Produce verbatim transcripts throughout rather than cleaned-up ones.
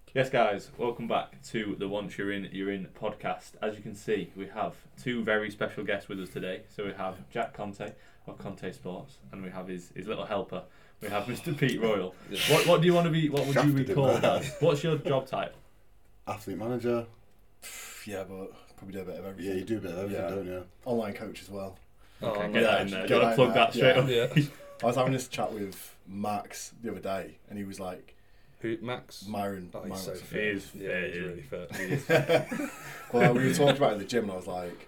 Yes, guys, welcome back to the Once You're In, You're In podcast. As you can see, we have two very special guests with us today. So we have Jack Conte of Conte Sports, and we have his, his little helper. We have Mister Pete Royal. What what do you want to be? What would you be called as? What's your job type? Athlete manager. Yeah, but probably do a bit of everything. Yeah, you do a bit of everything, Yeah. don't you? Online coach as well. Okay, Oh, get yeah, that in there. get Do you want that to plug in that straight there. up? Yeah. I was having this chat with Max the other day, and he was like, Who, Max? Myron. Oh, he's Myron so what's It fit. is. Yeah, it he's is. really fit. It is. it? Well, we were talking about it in the gym, and I was like,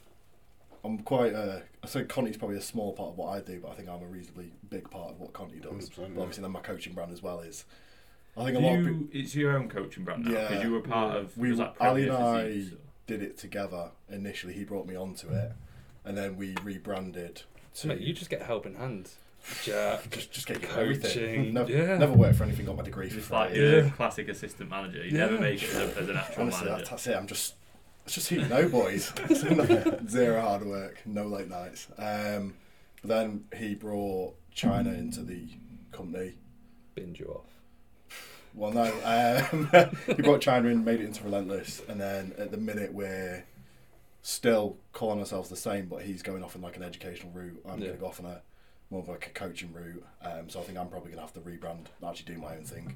I'm quite. Uh, I said Conti's probably a small part of what I do, but I think I'm a reasonably big part of what Conti does. one hundred percent, But yeah. obviously, then my coaching brand as well is. I think Do a lot of you, people it's your own coaching brand now because Yeah. you were part Yeah. of. We- was that Ali Premier and I- Physiques, or- did it together initially. He brought me onto it, and then we rebranded. So, To, mate, you just get a helping hand. Jack, just just get coaching. everything. Never, Yeah. never worked for anything. Got my degree for It's free. like you're Yeah. a classic assistant manager. You Yeah. never make it as, a, as an actual Honestly, manager. that's, that's it. I'm just, it's just who you know, boys. Zero hard work, no late nights. Um, but then he brought China into the company. binge you off. Well, no, um, he brought China in, made it into Relentless, and then at the minute we're still calling ourselves the same, but he's going off in like an educational route. I'm Yeah. going to go off on a more of like a coaching route. Um, so I think I'm probably going to have to rebrand, and actually do my own thing.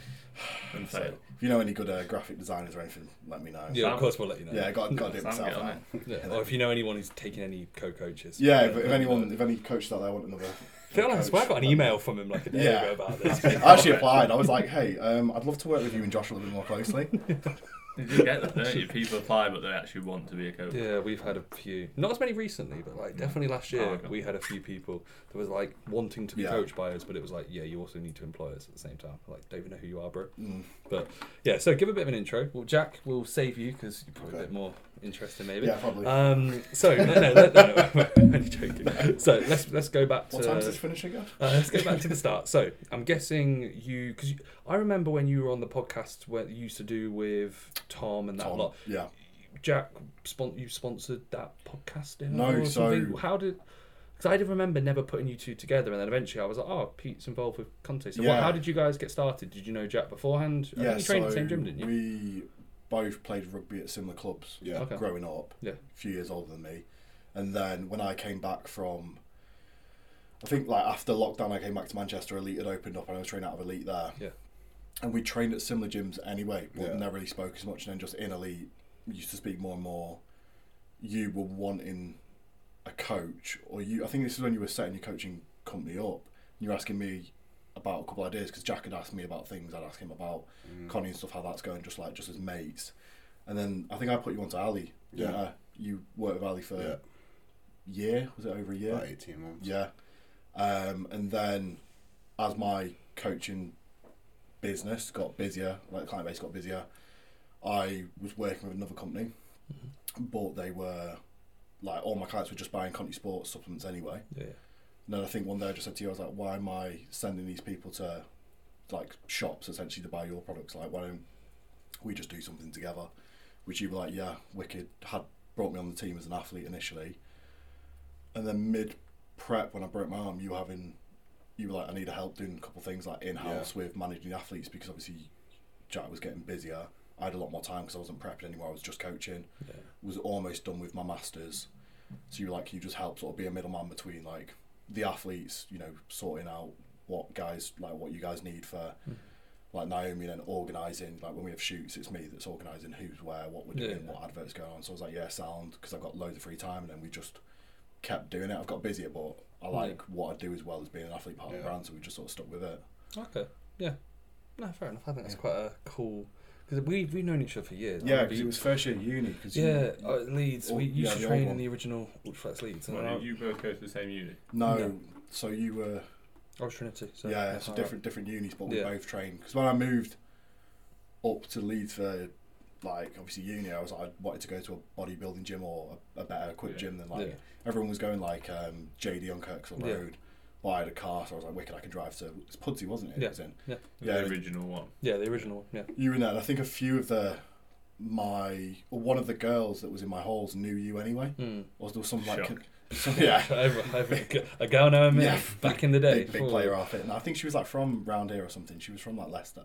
And So fail. if you know any good uh, graphic designers or anything, let me know. Yeah, Sam- of course we'll let you know. Yeah, I got, got to do it Sam, myself get on now. Yeah. Or if you know anyone who's taking any co-coaches. Yeah, if, let if me anyone, know. if any coaches out there want another, I feel like I swear I got an email from him like a day Yeah. ago about this. I actually applied. I was like, hey, um, I'd love to work with you and Josh a little bit more closely. You do get that, don't you? People apply, but they actually want to be a coach. Yeah, we've had a few. Not as many recently, but like definitely last year Oh, okay. we had a few people that was like wanting to be Yeah. coached by us, but it was like, yeah, you also need to employ us at the same time. Like, don't even know who you are, bro. Mm. Yeah, so give a bit of an intro. Well, Jack, we'll save you because you're probably Okay. a bit more interesting, maybe. Yeah, probably. Um. So no, no, no, no, no I'm only joking. So let's let's go back to. what time does this finish again? Uh, let's go back to the start. So I'm guessing you, because I remember when you were on the podcast where you used to do with Tom and that Tom. lot. Yeah. Jack, spon- you sponsored that podcast? didn't No, you, or so- something? How did? Because I did remember never putting you two together, and then eventually I was like, oh, Pete's involved with Conte. So what, Yeah. how did you guys get started? Did you know Jack beforehand? I Yeah, think you trained so at the same gym, didn't you? we both played rugby at similar clubs Yeah. Okay. growing up. Yeah. A few years older than me. And then when I came back from, I think like after lockdown, I came back to Manchester. Elite had opened up, and I was training out of Elite there. Yeah. And we trained at similar gyms anyway, but Yeah. never really spoke as much. And then just in Elite, we used to speak more and more. You were wanting a coach, or you. I think this is when you were setting your coaching company up. And you were asking me about a couple of ideas because Jack had asked me about things. I'd ask him about Mm. Connie and stuff, how that's going, just like just as mates. And then I think I put you onto Ali. Yeah. Uh, you worked with Ali for Yeah. a year. Was it over a year? About eighteen months. Yeah. Um, and then as my coaching business got busier, like the client base got busier, I was working with another company, but they were like all my clients were just buying Conti Sports supplements anyway. Yeah. And then I think one day I just said to you, I was like, why am I sending these people to like shops essentially to buy your products? Like, why don't we just do something together? Which you were like, yeah, wicked. Had brought me on the team as an athlete initially. And then mid prep, when I broke my arm, you were having, you were like, I need help doing a couple of things like in-house with managing the athletes because obviously Jack was getting busier. I had a lot more time because I wasn't prepping anymore. I was just coaching. Yeah. Was almost done with my masters. So you were like, you just help sort of be a middleman between like the athletes, you know, sorting out what guys like what you guys need for Mm. like Naomi, and then organising like when we have shoots, it's me that's organising who's where, what we're doing, Yeah. what adverts going on. So I was like, yeah, sound, because I've got loads of free time, and then we just kept doing it. I've got busier, but I like what I do as well as being an athlete part of Yeah. the brand, so we just sort of stuck with it. Okay. Yeah. No, fair enough. I think that's Yeah. quite a cool. Because we we've known each other for years. Yeah, haven't because we? it was first year at uni. Cause Yeah, you, uh, Leeds. or- We used yeah, to the train old in one. the original Ultraflex Leeds. And Well, I, you both go to the same uni. no, No. so you were. I was Trinity. So yeah, that's it's all different different unis, but we Yeah. both trained. Because when I moved up to Leeds for like obviously uni, I was like, I wanted to go to a bodybuilding gym or a, a better equipped Yeah. gym than like Yeah. everyone was going like um, J D on Kirksall Yeah. Road. But I had a car, so I was like, wicked, I can drive to. It's Pudsey, wasn't it? Yeah. It was in. Yeah. Yeah, The original one. Yeah, the original. Yeah. you were in there. And I think a few of the my or one of the girls that was in my halls knew you anyway. Mm. Or there was some like. Shock. Some, yeah. Everyone- everyone- a girl knowing me Yeah. back in the day. Big, big Oh. player outfit. And I think she was like from round here or something. She was from like Leicester.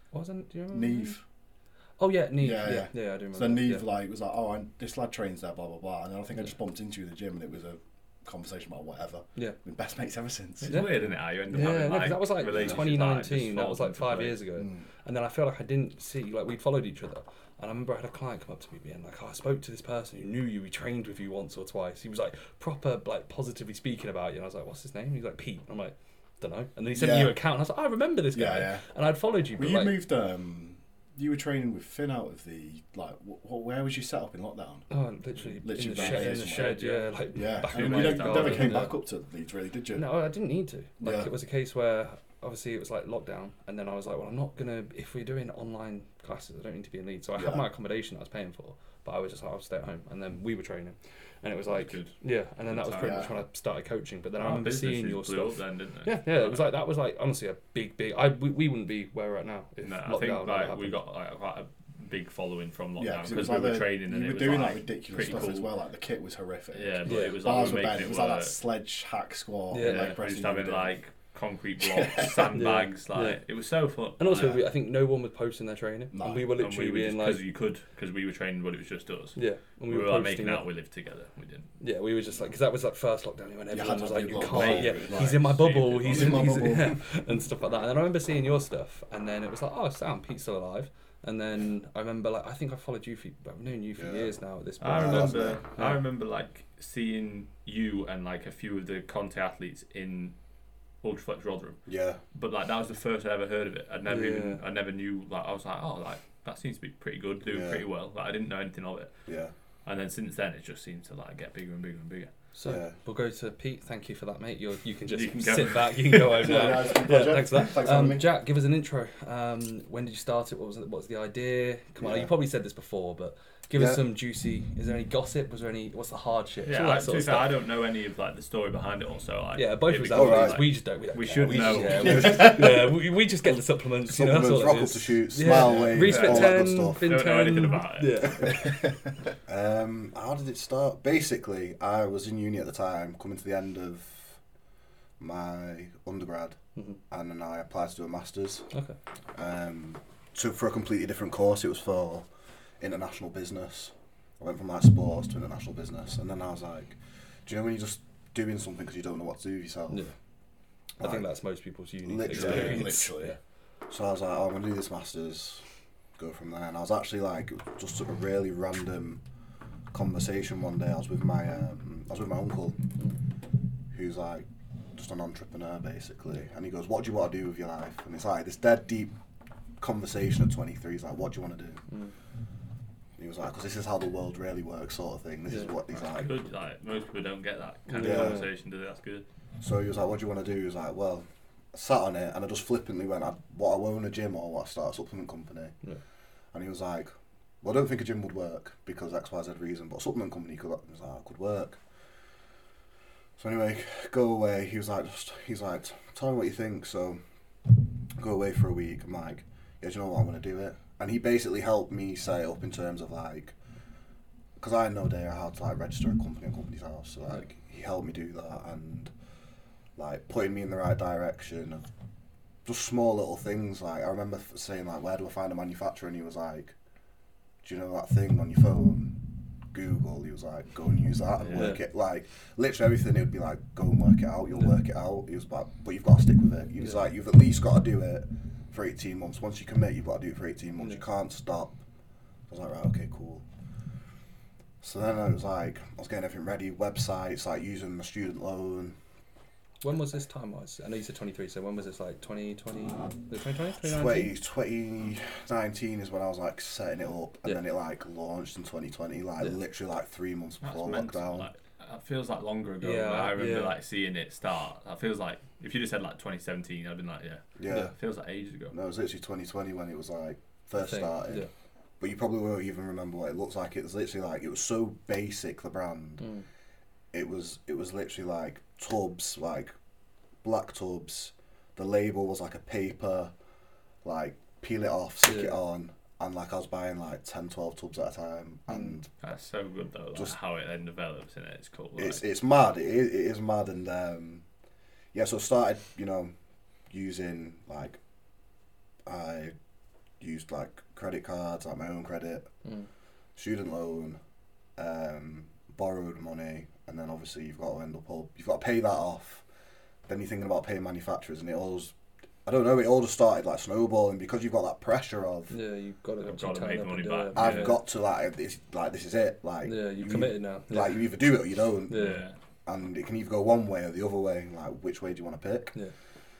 Wasn't? Do you remember? Neve. Oh yeah, Neve. Yeah, Yeah, yeah. yeah, I do remember. So Neve yeah. like was like, oh, I, this lad trains there, blah blah blah, and then I think I Yeah. just bumped into you in the gym, and it was a conversation about whatever. Yeah. We've been best mates ever since. It's Yeah. weird, isn't it? How you end up Yeah, having no, 'cause like that was like relationships twenty nineteen. just That was falls like into five place. years ago. Mm. And then I feel like I didn't see, like, we'd followed each other. And I remember I had a client come up to me being like, oh, I spoke to this person who knew you, he trained with you once or twice. He was like proper, like, positively speaking about you. And I was like, what's his name? He's like, Pete. I'm like, don't know. And then he sent me Yeah. your account. And I was like, oh, I remember this guy. Yeah, yeah. And I'd followed you. Well, But you like, moved. Um, you were training with Finn out of the like. Wh- where was you set up in lockdown? oh, literally, Literally in the down shed, here in the somewhere. shed, yeah. Like, Yeah, back and in you my never, garden, never came yeah. back up to Leeds, really, did you? No, I didn't need to. Like, Yeah. it was a case where obviously it was like lockdown, and then I was like, well, I'm not gonna. If we're doing online classes, I don't need to be in Leeds. So I Yeah. had my accommodation that I was paying for, but I was just like, I'll stay at home, and then we were training, and it was like, Good. yeah, and then that was Good pretty time. much when I started coaching. But then I Our remember businesses seeing your blew stuff. up then, didn't they? Yeah, yeah, it was like that was like honestly a big, big. I we, we wouldn't be where we're at now if No, I lockdown think never like happened. we got like quite a big following from Yeah, lockdown because it because was we like were the, training and you it were was doing like that ridiculous pretty stuff cool. as well. Like the kit was horrific. Yeah, but Yeah. it was like Bars we were were bent. making It it was work. like that sledge hack squat. Yeah. and Yeah, leg we press just you were having doing. like concrete blocks, sandbags, like Yeah. it was so fun. And also, Yeah. we, I think no one was posting their training, No. and we were And literally we were being because like, you could because we were training, but it was just us. yeah, and We, we, were like posting making it. out we lived together. We didn't. Yeah, we were just like, because that was like first lockdown when You everyone had was to like, be you locked can't, away. yeah, It was he's like in my super bubble, locked. he's He's in, in my he's bubble. yeah, and stuff like that. And then I remember seeing your stuff, and then it was like, oh, Sam, Pete's still alive. And then I remember, like, I think I followed you for, I've known you for Yeah. years now at this point. I Wow, remember. wasn't it? I Yeah. remember like seeing you and like a few of the Conte athletes in Ultraflex Rotherham. Yeah. But like that was the first I ever heard of it. I never even Yeah. I never knew like I was like oh like that seems to be pretty good, doing Yeah. pretty well. Like I didn't know anything of it. Yeah. And then since then it just seems to like get bigger and bigger and bigger. So Yeah. we'll go to Pete. Thank you for that, mate. You're, you can just You can go. sit back. You can go home Yeah, now. yeah, it's been a Yeah, pleasure. thanks for that. Thanks for having Um, me. Jack, give us an intro. Um, when did you start it? What was it? What's the idea? Come on, Yeah. you probably said this before, but give Yeah. us some juicy. Is there any gossip? Was there any? What's the hardship? Yeah, All I, that to sort be of fair, I stuff. don't know any of like the story behind it. Also, like, Yeah, both it of us becomes, have Alright. like, we just don't. We, don't We care. should we know. Just, yeah, we just, yeah, we, we just get the supplements. You know, Supplements, that's rock all it up is. to shoot, Yeah. smile wave, Reese all Fit that ten, good stuff. Fin Don't know anything ten. about it. Yeah. Um, how did it start? Basically, I was in uni at the time, coming to the end of my undergrad, Mhm. and then I applied to do a master's. Okay. Um, so for a completely different course, it was for international business. I went from like sports to international business, and then I was like, do you know when you're just doing something because you don't know what to do with yourself? Yeah. I Like, think that's most people's unique Literally. experience. Literally. Yeah. So I was like, oh, I'm gonna do this masters, go from there. And I was actually like, just a really random conversation one day. I was with my, um, I was with my uncle, who's like just an entrepreneur basically, and he goes, "What do you want to do with your life?" And it's like this dead deep conversation at twenty-three. He's like, "What do you want to do?" Mm. And he was like, "Because this is how the world really works, sort of thing. This is Yeah. what he's like." Good. Like most people don't get that kind Yeah. of conversation, do they? That's good. So he was like, "What do you want to do?" He was like, "Well," I sat on it and I just flippantly went, I'd, "What, I own a gym or what, I start a supplement company?" Yeah. And he was like, "Well, I don't think a gym would work because X, Y, Z reason, but a supplement company could." I was like, "Could work." So anyway, go away. He was like, just, he's like, "Tell me what you think." So go away for a week. I'm like, "Yeah, do you know what? I'm gonna do it." And he basically helped me set it up in terms of like, because I had no idea how to like register a company in Company's House. So like, he helped me do that and like putting me in the right direction of just small little things. Like I remember f- saying like, "Where do I find a manufacturer?" And he was like, "Do you know that thing on your phone? Google." He was like, "Go and use that and Yeah. work it." Like literally everything, it would be like, "Go and work it out. You'll work it out." He was like, "But you've got to stick with it." He was Yeah. like, "You've at least got to do it for eighteen months. Once you commit, you've got to do it for eighteen months. Yeah. You can't stop." I was like, "Right, okay, cool." So then I was like, I was getting everything ready, websites, like using the student loan. When was this time wise? I know you said twenty-three, so when was this, like twenty twenty? Was it twenty twenty? twenty, twenty nineteen is when I was like setting it up, and Yeah. then it like launched in twenty twenty, like Yeah. literally like three months That's before mental. lockdown. Like, it feels like longer ago. Yeah, but I remember yeah. like seeing it start. That feels like if you just said like twenty seventeen, I'd been like, yeah. yeah. Yeah. It feels like ages ago. No, it was literally twenty twenty when it was like first Thing, started. yeah. But you probably won't even remember what it looks like. It was literally like, it was so basic, the brand. Mm. It was it was literally like tubs, like black tubs. The label was like a paper, like peel it off, stick Yeah. it on, and like I was buying like ten, twelve tubs at a time, Mm. and That's so good though. Like Just- how it then develops in it. It's cool. Like, it's it's mad. It is, it is mad, and um, yeah. So I started, you know, using like I used like credit cards, like my own credit, Mm. student loan, um, borrowed money, and then obviously you've got to end up all, you've got to pay that off. Then you're thinking about paying manufacturers, and it all, I don't know, it all just started like snowballing because you've got that pressure of Yeah, you've got to, I've actually got to turn make up the money and do back. it. I've yeah. got to like this, like this is it, like Yeah, you've you- committed now. like you either do it or you don't, Yeah. Yeah. and it can either go one way or the other way. Like which way do you want to pick? Yeah.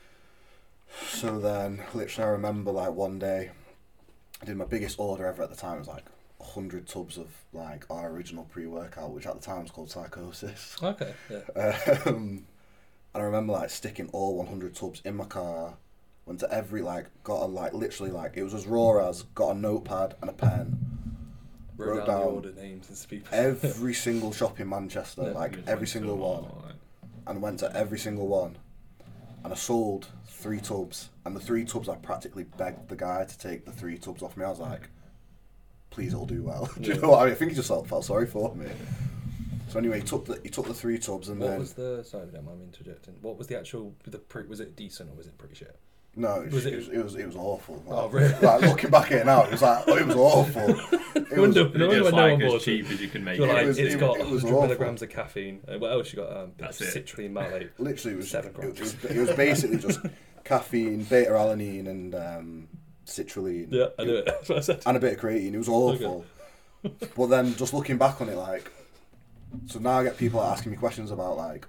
So then, literally, I remember like one day, I did my biggest order ever at the time. It was like a hundred tubs of like our original pre-workout, which at the time was called Psychosis. Okay. Yeah. Um, and I remember like sticking all one hundred tubs in my car. Went to every like got a like literally like it was as raw as got a notepad and a pen. Wrote, Wrote down, down the order names and people. Every single shop in Manchester, Yeah. like You just every went to single them one, all, like- and went to every single one. And I sold three tubs, and the three tubs I practically begged the guy to take the three tubs off me. I was like, "Please, it'll do well." Do you Yeah. know what I mean? I think he just felt, felt sorry for me. So anyway, he took the he took the three tubs, and What then was the? Sorry, don't mind me interjecting. What was the actual? The pre, was it decent or was it pretty shit? no, it was was it, it- was, it was it was awful. Like, Oh, really? like looking back at it now, it was like it was awful. It was, Wonder- It's No just one like knows. as cheap as you can make So it. like, was- it's it- got it was one hundred awful. milligrams of caffeine. Uh, what else you got? Um, That's it. citrulline malate. literally it was Seven it, grams. was it was basically just caffeine, beta alanine, and um, citrulline. Yeah, I knew it. That's what I said. And a bit of creatine. It was awful. But then just looking back on it, like, so now I get people asking me questions about like,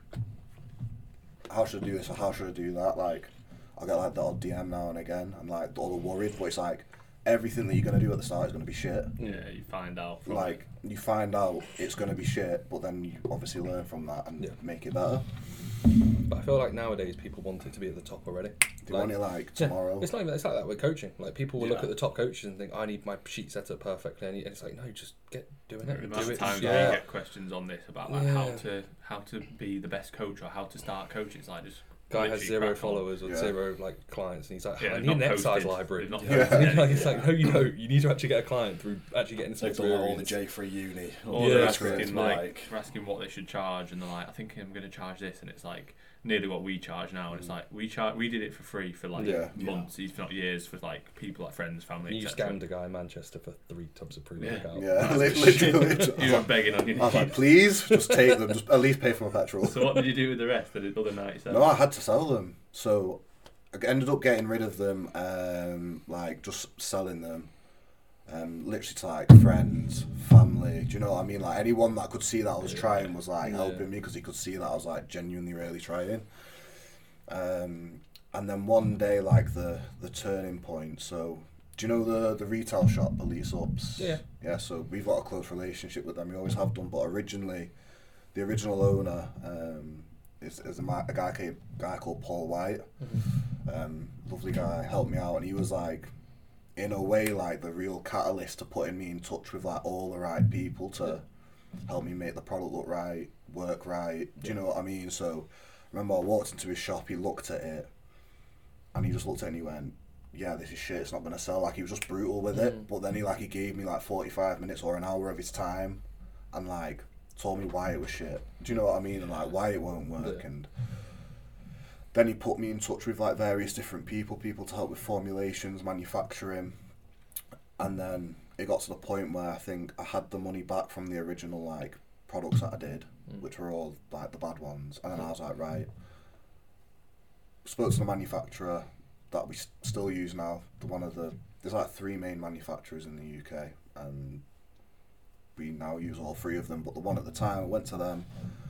how should I do this or how should I do that? Like, I get like the odd D M now and again, and like all the worried, but it's like everything that you're gonna do at the start is gonna be shit. Yeah, you find out. From Like you find out it's gonna be shit, but then you obviously learn from that and Yeah. make it better. But I feel like nowadays people want it to be at the top already. They Like- want it like Yeah, tomorrow. it's like it's like that with coaching. Like people will look Yeah. at the top coaches and think, "I need my sheet set up perfectly," and it's like, no, just get doing The it. amount Do of it. times Yeah. I get questions on this about like how Yeah. to how to be the best coach or how to start coaching. It's like just Guy has literally zero crack on. followers or Yeah. zero like clients, and he's like, Yeah, "I they've need an not exercise posted. library." They've not Yeah. posted like, it's like, anything. no, you don't. You need to actually get a client through actually getting some They've done like all the experience. J three uni. Or all Yeah, they're the that's experience, asking we're like, they're asking what they should charge, and they're like, I think I'm going to charge this, and it's like nearly what we charge now, and it's like we char- we did it for free for like Yeah. months, if not years, for like people like friends, family. You et cetera. scammed a guy in Manchester for three tubs of pre-workout. Yeah, literally. literally. You were begging on your I was like, knees. please, just take them. Just at least pay for my petrol. So what did you do with the rest? The other ninety-seven? No, I had to sell them. So I ended up getting rid of them, um, like just selling them, um, literally to like friends, family. Do you know what I mean? Like anyone that could see that I was Yeah. trying was like Yeah. helping me because he could see that I was like genuinely really trying. Um, and then one day, like the the turning point. So do you know the the retail shop, Police Ups? Yeah. Yeah. So we've got a close relationship with them. We always have done. But originally, the original owner. Um, is, is a, ma- a guy, called, guy called Paul White, um, lovely guy, helped me out, and he was like, in a way, like the real catalyst to putting me in touch with like all the right people to help me make the product look right, work right. Do you know what I mean? So, remember I walked into his shop, he looked at it, and he just looked at it and he went, "Yeah, this is shit. It's not gonna sell." Like he was just brutal with it, Mm. but then he like he gave me like forty-five minutes or an hour of his time, and like told me why it was shit. Do you know what I mean? And like why it won't work. Yeah. And then he put me in touch with like various different people, people to help with formulations, manufacturing. And then it got to the point where I think I had the money back from the original like products that I did, Mm. which were all like the bad ones. And then I was like, right. Spoke to the manufacturer that we s- still use now. The one of the there's like three main manufacturers in the U K, and we now use all three of them. But the one at the time, I went to them.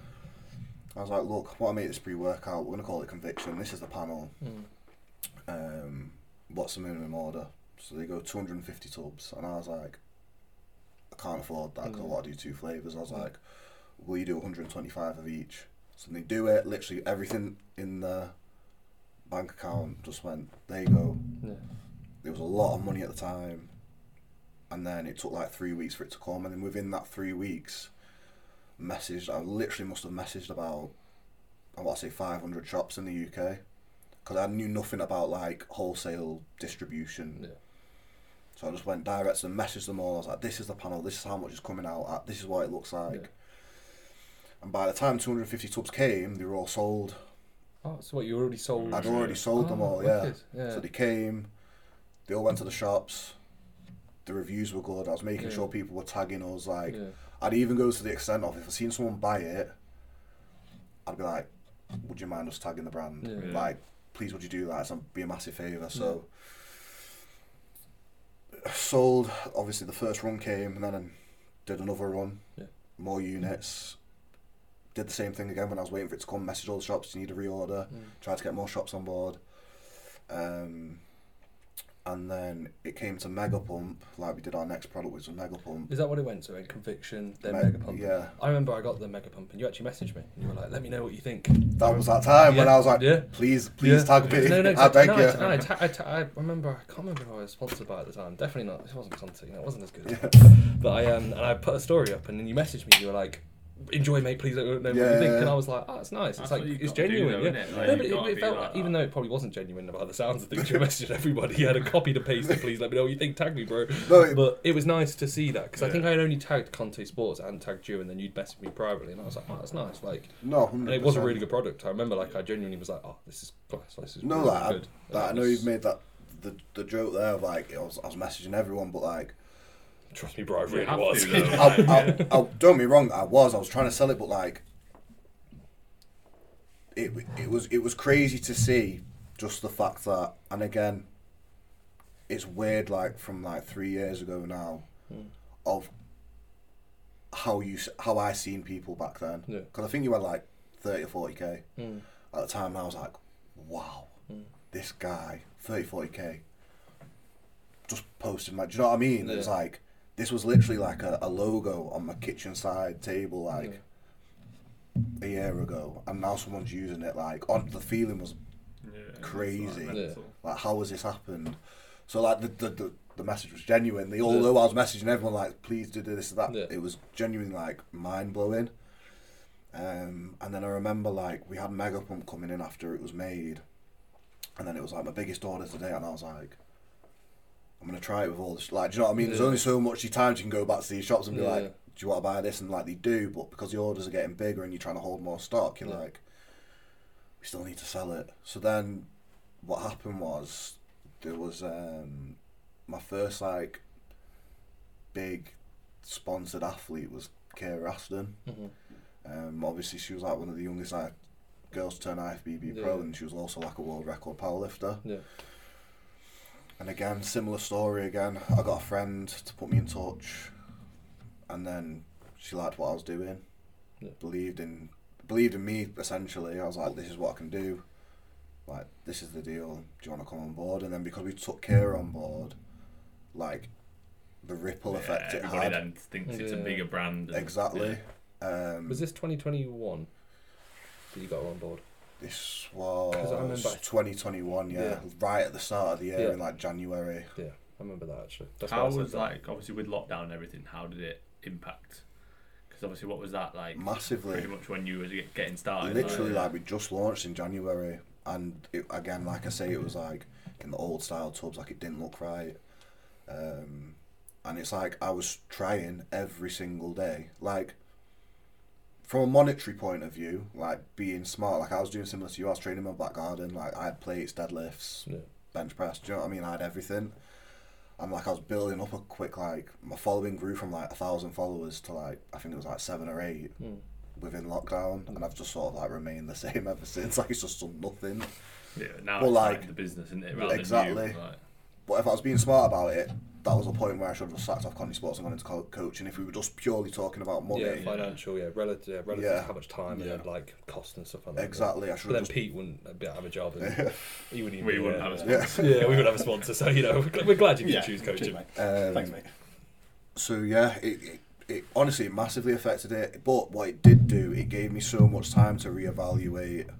I was like, look, what I made this pre-workout, we're gonna call it Conviction. This is the panel. Mm. Um, what's the minimum order? So they go two hundred and fifty tubs, and I was like, I can't afford that because I Mm. want to do two flavors. I was Mm. like, will you do one hundred and twenty-five of each? So they do it. Literally everything in the bank account just went. There you go. Yeah. There was a lot of money at the time, and then it took like three weeks for it to come, and then within that three weeks, messaged. I literally must have messaged about, I want to say five hundred shops in the U K, because I knew nothing about like wholesale distribution. Yeah. So I just went direct and messaged them all. I was like, "This is the panel. This is how much it's coming out at. This is what it looks like." Yeah. And by the time two hundred and fifty tubs came, they were all sold. Oh, so what? You already sold? I'd already sold them Oh, all. Yeah. wicked. Yeah. So they came, they all went to the shops. The reviews were good. I was making Yeah. sure people were tagging us. Like, Yeah. I'd even go to the extent of if I seen someone buy it, I'd be like, "Would you mind us tagging the brand? Yeah. Like, please, would you do that? It's be a massive favour." So, sold. Obviously, the first run came, and then I did another run. Yeah. More units. Did the same thing again when I was waiting for it to come. Messaged all the shops. You need a reorder. Mm. Tried to get more shops on board. Um, and then it came to Mega Pump. Like we did our next product, which was Mega Pump. Is that what it went to? In Conviction, then Me- Mega Pump? Yeah. I remember I got the Mega Pump and you actually messaged me. And you were like, let me know what you think. That was that time when Yeah. I was like, Yeah. please, please Yeah. tag me. No, no, I beg no, you. I, no, I, ta- I, ta- I remember, I can't remember who I was sponsored by at the time. Definitely not, it wasn't Conte, you know, it wasn't as good. Yeah. But I um, and I put a story up and then you messaged me, you were like, enjoy mate, please let me know what you Yeah. think. And I was like, oh, it's nice. That's It's like, what you've it's got to do genuine. though, yeah. innit? Like, No, you've but it, got to it be felt like like, that. even though it probably wasn't genuine about the sounds of things, you messaged everybody. You had a copied and pasted, please let me know what you think, tag me, bro. No, it- But it was nice to see that because I Yeah. think I had only tagged Conte Sports and tagged you, and then you'd messaged me privately, and I was like, oh, that's nice. Like, No, one hundred percent. and it was a really good product. I remember, like, I genuinely was like, oh, this is class. This is No, really like, I, good. like, I And know it you've was- made that the the joke there of like I was, I was messaging everyone, but like Trust me, bro, I You really have was. to, though. I, I, I, don't get me wrong, I was I was trying to sell it, but like it it was it was crazy to see just the fact that, and again, it's weird like from like three years ago now Mm. of how you s- how I seen people back then, Yeah. because I think you had like thirty or forty k Mm. at the time, and I was like, wow, Mm. this guy thirty forty k just posted my, do you know what I mean? It's Yeah. like this was literally like a, a logo on my kitchen side table like a year ago, and now someone's using it. Like on the feeling was Yeah, it's crazy. like mental. like, how has this happened? So like the the, the, the message was genuine. The, although I was messaging everyone like, please do this and that, Yeah. it was genuinely like mind blowing. Um, and then I remember like we had Mega Pump coming in after it was made, and then it was like my biggest order today, and I was like, I'm gonna try it with all this. Like, do you know what I mean? There's Yeah. only so much time you can go back to these shops and be Yeah. like, do you want to buy this? And like they do, but because the orders are getting bigger and you're trying to hold more stock, you're Yeah. like, we still need to sell it. So then, what happened was there was um, my first like big sponsored athlete was Kara Aston. Mhm. Um, obviously, she was like one of the youngest like girls to turn I F B B pro, Yeah. and she was also like a world record powerlifter. Yeah. And again, similar story again. I got a friend to put me in touch, and then she liked what I was doing, Yeah. believed in believed in me essentially. I was like, this is what I can do. Like, this is the deal. Do you want to come on board? And then because we took Kira on board, like the ripple Yeah, effect it everybody had. then thinks it's a Yeah. bigger brand. And, Exactly. Um, Was this twenty twenty-one that you got her on board? This 'Cause I was remember- twenty twenty-one, yeah, Yeah. right at the start of the year Yeah. in like January. Yeah, I remember that actually. That's How why I said was that. like obviously with lockdown and everything? How did it impact? Because obviously, what was that like? Massively. Pretty much when you were get- getting started. Literally, like, like we just launched in January, and it, again, like I say, it was like in the old style tubs, like it didn't look right. Um, and it's like I was trying every single day, like from a monetary point of view, like being smart. Like I was doing similar to you. I was training in my back garden. Like I had plates, deadlifts, Yeah. bench press. Do you know what I mean? I had everything. And like I was building up a quick like my following grew from like a thousand followers to like I think it was like seven or eight Mm. within lockdown, and I've just sort of like remained the same ever since. Like it's just done nothing. yeah, now Well, it's like, like- the business, isn't it? Rather Exactly. Than you, like, But if I was being smart about it, that was a point where I should have just sacked off Conti Sports and gone into co- coaching. If we were just purely talking about money, Yeah, financial, yeah, relative, yeah, relative Yeah. to how much time Yeah. and like cost and stuff like that. exactly, I should But then have just. Pete wouldn't be- have a job, and he wouldn't even. we be wouldn't there, have a yeah. sponsor. Yeah. Yeah, we would have a sponsor, so you know, we're gl- we're glad you did Yeah, choose cheers, coaching. mate. Um, Thanks, mate. So yeah, it, it it honestly it massively affected it. But what it did do, it gave me so much time to reevaluate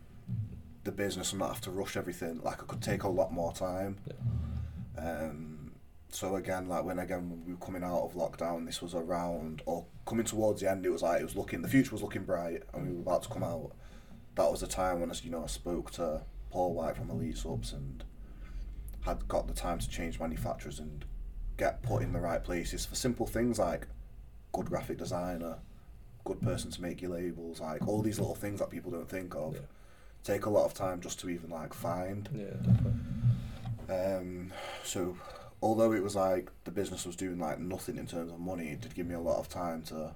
the business and not have to rush everything. Like I could take a lot more time. Um, so again, like when again when we were coming out of lockdown, this was around or coming towards the end. It was like it was looking, the future was looking bright, and we were about to come out. That was the time when I, you know, I spoke to Paul White from Elite Subs and had got the time to change manufacturers and get put in the right places for simple things like good graphic designer, good person to make your labels, like all these little things that people don't think of. Yeah. Take a lot of time just to even like find. Yeah, definitely. Um, so, although it was like the business was doing like nothing in terms of money, it did give me a lot of time to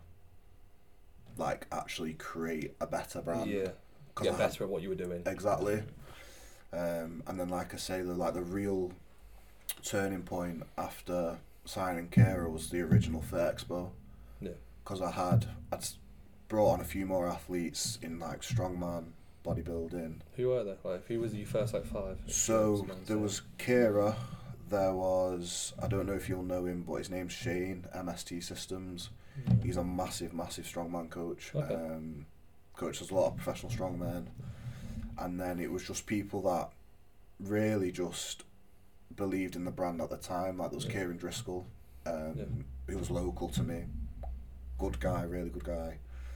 like actually create a better brand. Yeah. 'Cause Get I better at what you were doing. had, exactly. Um, and then, like I say, the like the real turning point after signing Kira was the original Fit Expo. Yeah. Because I had I'd s- brought on a few more athletes in like strongman, bodybuilding. Who were there? Like, who was your first like five? So there was Kira, there was, I don't know if you'll know him, but his name's Shane, M S T Systems. He's a massive, massive strongman coach. Okay. Um, coaches a lot of professional strongmen. And then it was just people that really just believed in the brand at the time. Like there was Yeah. Kieran Driscoll, um, Yeah. who was local to me. Good guy, really good guy.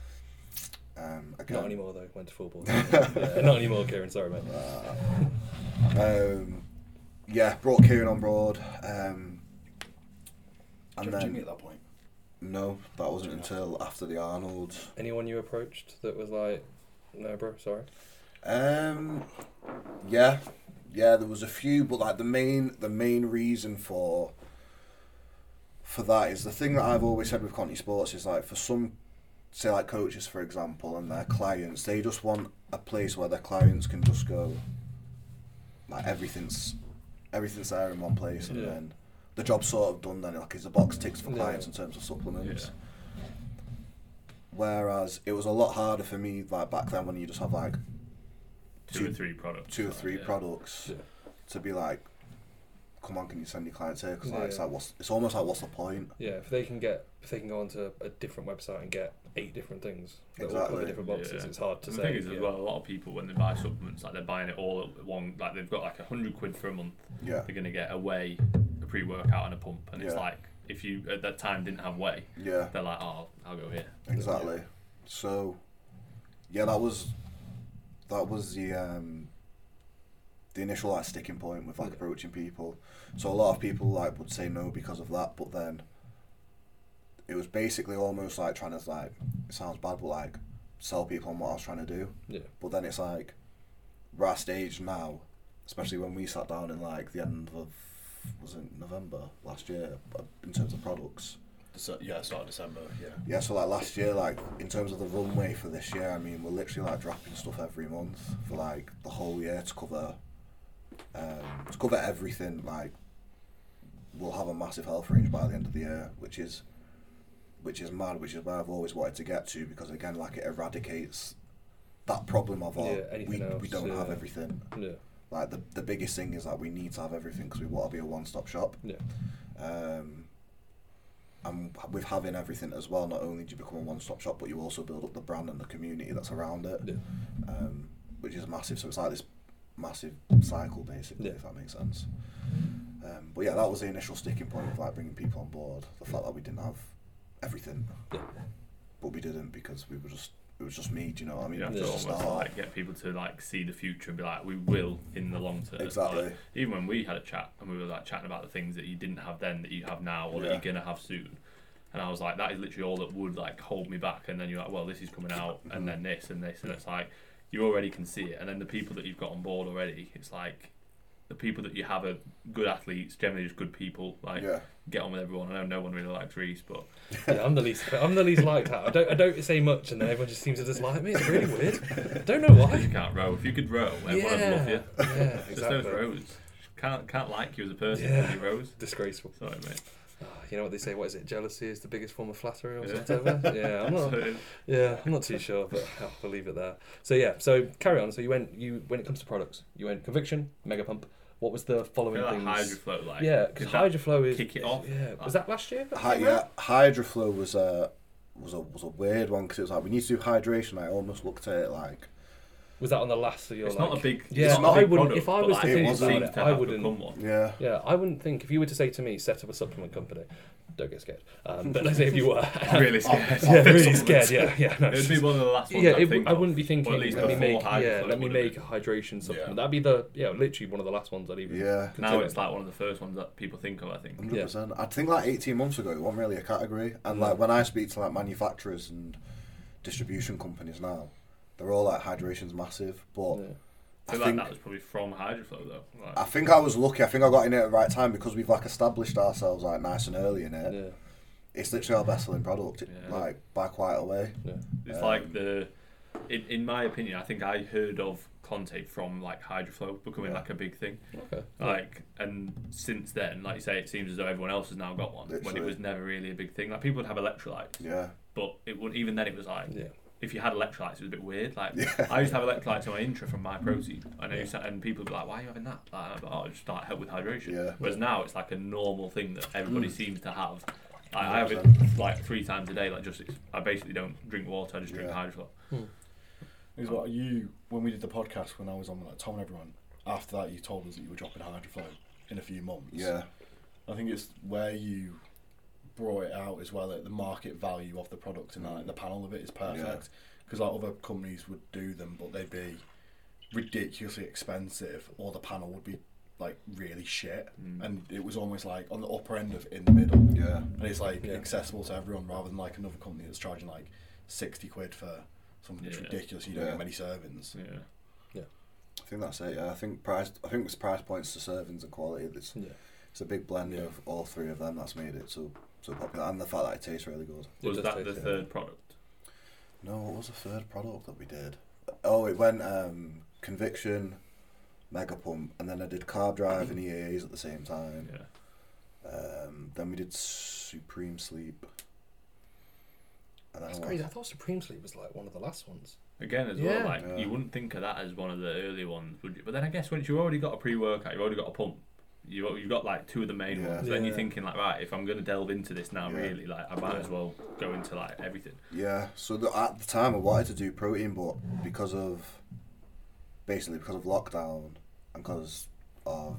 Um, again, Not anymore though. Went to football. yeah, not anymore, Kieran. Sorry, mate. Uh, um, yeah, brought Kieran on board. Um, and Did you then Jimmy at that point? no, that wasn't until after the Arnolds. Anyone you approached that was like, no, bro, sorry. Um, yeah, yeah, there was a few, but like the main the main reason for for that is the thing that I've always said with Conti Sports is like for some, say like coaches for example and their clients, they just want a place where their clients can just go, like everything's everything's there in one place, and Yeah. then the job's sort of done. Then like it's a box ticks for Yeah. clients in terms of supplements. Yeah. Whereas it was a lot harder for me like back then when you just have like Two, Two- or three products. two or so, three yeah. products Yeah. to be like, come on, can you send your clients here? Because like, it's Yeah. like, what's it's almost like, what's the point? Yeah, if they can get, if they can go onto a different website and get eight different things that all Exactly. cover different boxes, Yeah. it's hard to And say. the thing is, yeah. as well, a lot of people when they buy supplements, like they're buying it all at one. Like they've got like a hundred quid for a month. Yeah, They're gonna get a whey, a pre-workout, and a pump, and it's Yeah. like if you at that time didn't have whey, yeah, they're like, oh, I'll go here. exactly. So, yeah, that was that was the um, the initial like sticking point with like Yeah. approaching people. So a lot of people like would say no because of that, but then it was basically almost like trying to like, it sounds bad, but like sell people on what I was trying to do. Yeah. But then it's like, we're at a stage now, especially when we sat down in like the end of, was it November last year, uh, in terms of products. Dece- yeah, start of December. Yeah. Yeah, so like last year, like in terms of the runway for this year, I mean, we're literally like dropping stuff every month for like the whole year to cover, um, to cover everything. Like, we'll have a massive health range by the end of the year, which is, which is mad, which is where I've always wanted to get to, because again, like it eradicates that problem of, oh, Yeah, anything we, else, we don't have yeah. everything. Yeah. Like the the biggest thing is that we need to have everything because we want to be a one-stop shop. Yeah. Um, and with having everything as well, not only do you become a one-stop shop, but you also build up the brand and the community that's around it, Yeah. um, which is massive. So it's like this massive cycle, basically, Yeah. if that makes sense. Um, but yeah, that was the initial sticking point of like bringing people on board. The fact that we didn't have everything, Yeah. but we didn't because we were just it was just me. Do you know what I mean? You have It to was almost just start. like get people to like see the future and be like, we will in the long term. Exactly. Like, even when we had a chat and we were like chatting about the things that you didn't have then that you have now or that Yeah. you're gonna have soon. And I was like, that is literally all that would like hold me back. And then you're like, well, this is coming out, and then this and this, and it's like you already can see it. And then the people that you've got on board already, it's like the people that you have are good athletes, generally just good people. Like Yeah. get on with everyone. I know no one really likes Reese, but Yeah, I'm the least. I'm the least liked. I don't. I don't say much, and then everyone just seems to dislike me. It's really weird. I don't know you why. can't row. If you could row, everyone would Yeah. love you. Yeah. Just those Exactly. rows. Can't can't like you as a person Yeah. when you rows. Disgraceful. Sorry, mate. Ah, you know what they say? What is it? Jealousy is the biggest form of flattery, or Yeah. something. Yeah, I'm not. So, Yeah, I'm not too sure, but I'll we'll leave it there. So yeah, so carry on. So you went. You when it comes to products, you went Conviction, Mega Pump. What was the I following feel like things? HydroFlow, like yeah, did because that Hydroflow is. kick it off? Yeah, was that last year? that Hy- came yeah, out? Hydroflow was a was a was a weird one because it was like we need to do hydration. I almost looked at it like Was that on the last of your? It's like, not a big. Yeah, it's not a I big wouldn't. product, If I but, was like, to it think wasn't- about seems it, to I have wouldn't. become one. yeah. Yeah, I wouldn't think if you were to say to me, set up a supplement company. Don't get scared. Um, but let's say if you were. I'm really scared. yeah, really scared. Yeah, yeah. No, It would be one of the last ones. yeah, I, it, think I of, wouldn't be or thinking. at least Let me before make. HydroFlow Yeah, let me would have make been. a hydration supplement. Yeah. That'd be the yeah, literally one of the last ones I'd even. Yeah. Now consider. it's like one of the first ones that people think of. I think. Hundred percent. I think like eighteen months ago, it wasn't really a category. And like when I speak to like manufacturers and distribution companies now, they're all like hydration's massive, but Yeah. I feel I like think- that was probably from Hydroflow though. Like, I think I was lucky. I think I got in it at the right time because we've like established ourselves like nice and early in it. Yeah. It's literally our best selling product, it- Yeah. like by quite a way. Yeah. it's um, like the, in, in my opinion, I think I heard of Conte from like Hydroflow becoming Yeah. like a big thing. Okay. Like, and since then, like you say, it seems as though everyone else has now got one when it Literally. was never really a big thing. Like people would have electrolytes, Yeah, but it would even then it was like Yeah. if you had electrolytes, it was a bit weird. Like Yeah. I used to have electrolytes in my intra from my protein, and I used to, and people would be like, "Why are you having that?" Like, I'm like, "Oh, just like help with hydration." Yeah. Whereas now it's like a normal thing that everybody Mm. seems to have. Like, I have it one hundred percent. like three times a day. Like just I basically don't drink water. I just drink Yeah. Hydroflow. Is what you when we did the podcast when I was on with like Tom and everyone. After that, you told us that you were dropping Hydroflow in a few months. yeah, I think it's where you brought it out as well. Like the market value of the product and like the panel of it is perfect. Because like other companies would do them, but they'd be ridiculously expensive, or the panel would be like really shit. Mm. And it was almost like on the upper end of in the middle. yeah. And it's like Yeah. accessible to everyone rather than like another company that's charging like sixty quid for something that's Yeah. ridiculous. You don't Yeah. get many servings. Yeah. I think that's it. Yeah, I think price. I think it's price points to servings and quality. It's Yeah. it's a big blend Yeah. of all three of them that's made it so so popular, and the fact that it tastes really good. It Was does that taste the good. third product? No, what was the third product that we did? Oh, it went um, Conviction, Mega Pump, and then I did Carb Drive and E A As at the same time. Yeah. Um, then we did Supreme Sleep. And then That's I crazy. I went- thought Supreme Sleep was like one of the last ones. Again, as Yeah. well, like Yeah. you wouldn't think of that as one of the early ones, would you? But then I guess once you've already got a pre-workout, you've already got a pump. You you've got like two of the main Yeah. ones. Then you're Yeah. thinking like, right, if I'm going to delve into this now, Yeah. really, like I might Yeah. as well go into like everything. Yeah, so the, at the time I wanted to do protein, but because of basically because of lockdown and because of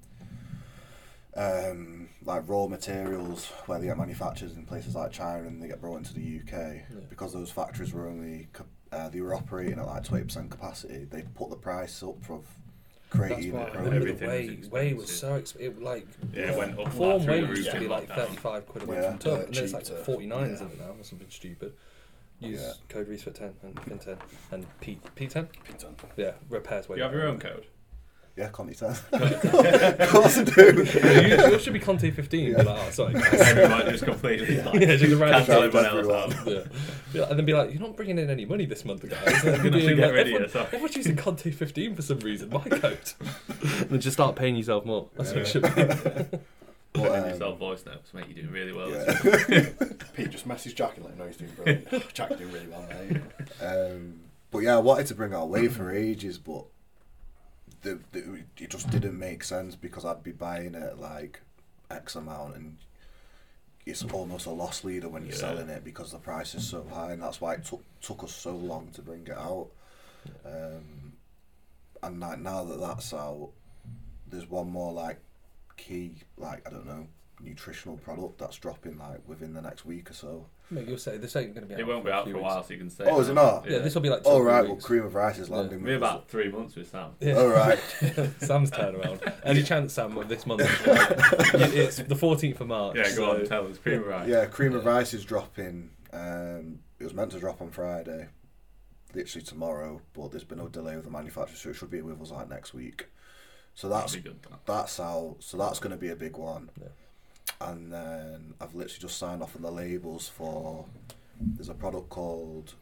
um, like raw materials where they get manufactured in places like China and they get brought into the U K, Yeah. because those factories were only cap- uh, they were operating at like twenty percent capacity. They put the price up for That's creatine why and I Pro- remember protein. the everything was whey. Whey was expensive. so expensive. It, like Yeah, it went up form like, through whey the used roof to be in like lockdown. thirty-five quid a week Yeah. from tub, Yeah, and then it's cheap like to- forty-nine, yeah. isn't it now, or something stupid. Use Yeah. code Reese for ten and Fin ten and P P ten. Pizza. Yeah, repairs Do way. you have your own code? Yeah, Connie ten. Of course I do. you, yours should be Conte fifteen. Yeah. But like, oh, sorry. guys. Everyone just completely like, Yeah, just a random cancel shout everyone out else everyone. out. yeah. Yeah, and then be like, you're not bringing in any money this month, guys. And You're then gonna have to being get like, rid of you, everyone, sorry. everyone's using Conte fifteen for some reason. My code. And then just start paying yourself more. That's what it should be. But, Send um, yourself voice notes, mate. You're doing really well. yeah. Pete, just message Jack and let him know he's doing brilliant. Jack's doing really well, mate. Um, but yeah, I wanted to bring out whey for ages, but the, the, it just didn't make sense because I'd be buying it at like X amount, and it's almost a loss leader when you're Yeah. selling it because the price is so high, and that's why it took took us so long to bring it out. Um, and like now that that's out, there's one more like key, like I don't know, nutritional product that's dropping like within the next week or so. Mate, you'll say this ain't going to be out It won't be out for few a weeks. while, so you can say. Oh, is it not? Yeah, this will be like two Oh or three right, well weeks. cream of rice is Yeah. landing. Maybe with us. about three months with Sam. Yeah. Oh right. Sam's turnaround. Any chance, Sam, of this month? It's the fourteenth of March. Yeah, go so on, tell us. Cream of rice. Yeah, cream of Yeah. rice is dropping. Um, it was meant to drop on Friday, literally tomorrow, but there's been no delay with the manufacturer, so it should be with us like next week. So that's That'd be good. That. that's out. So that's going to be a big one. Yeah. And then I've literally just signed off on the labels for. There's a product called.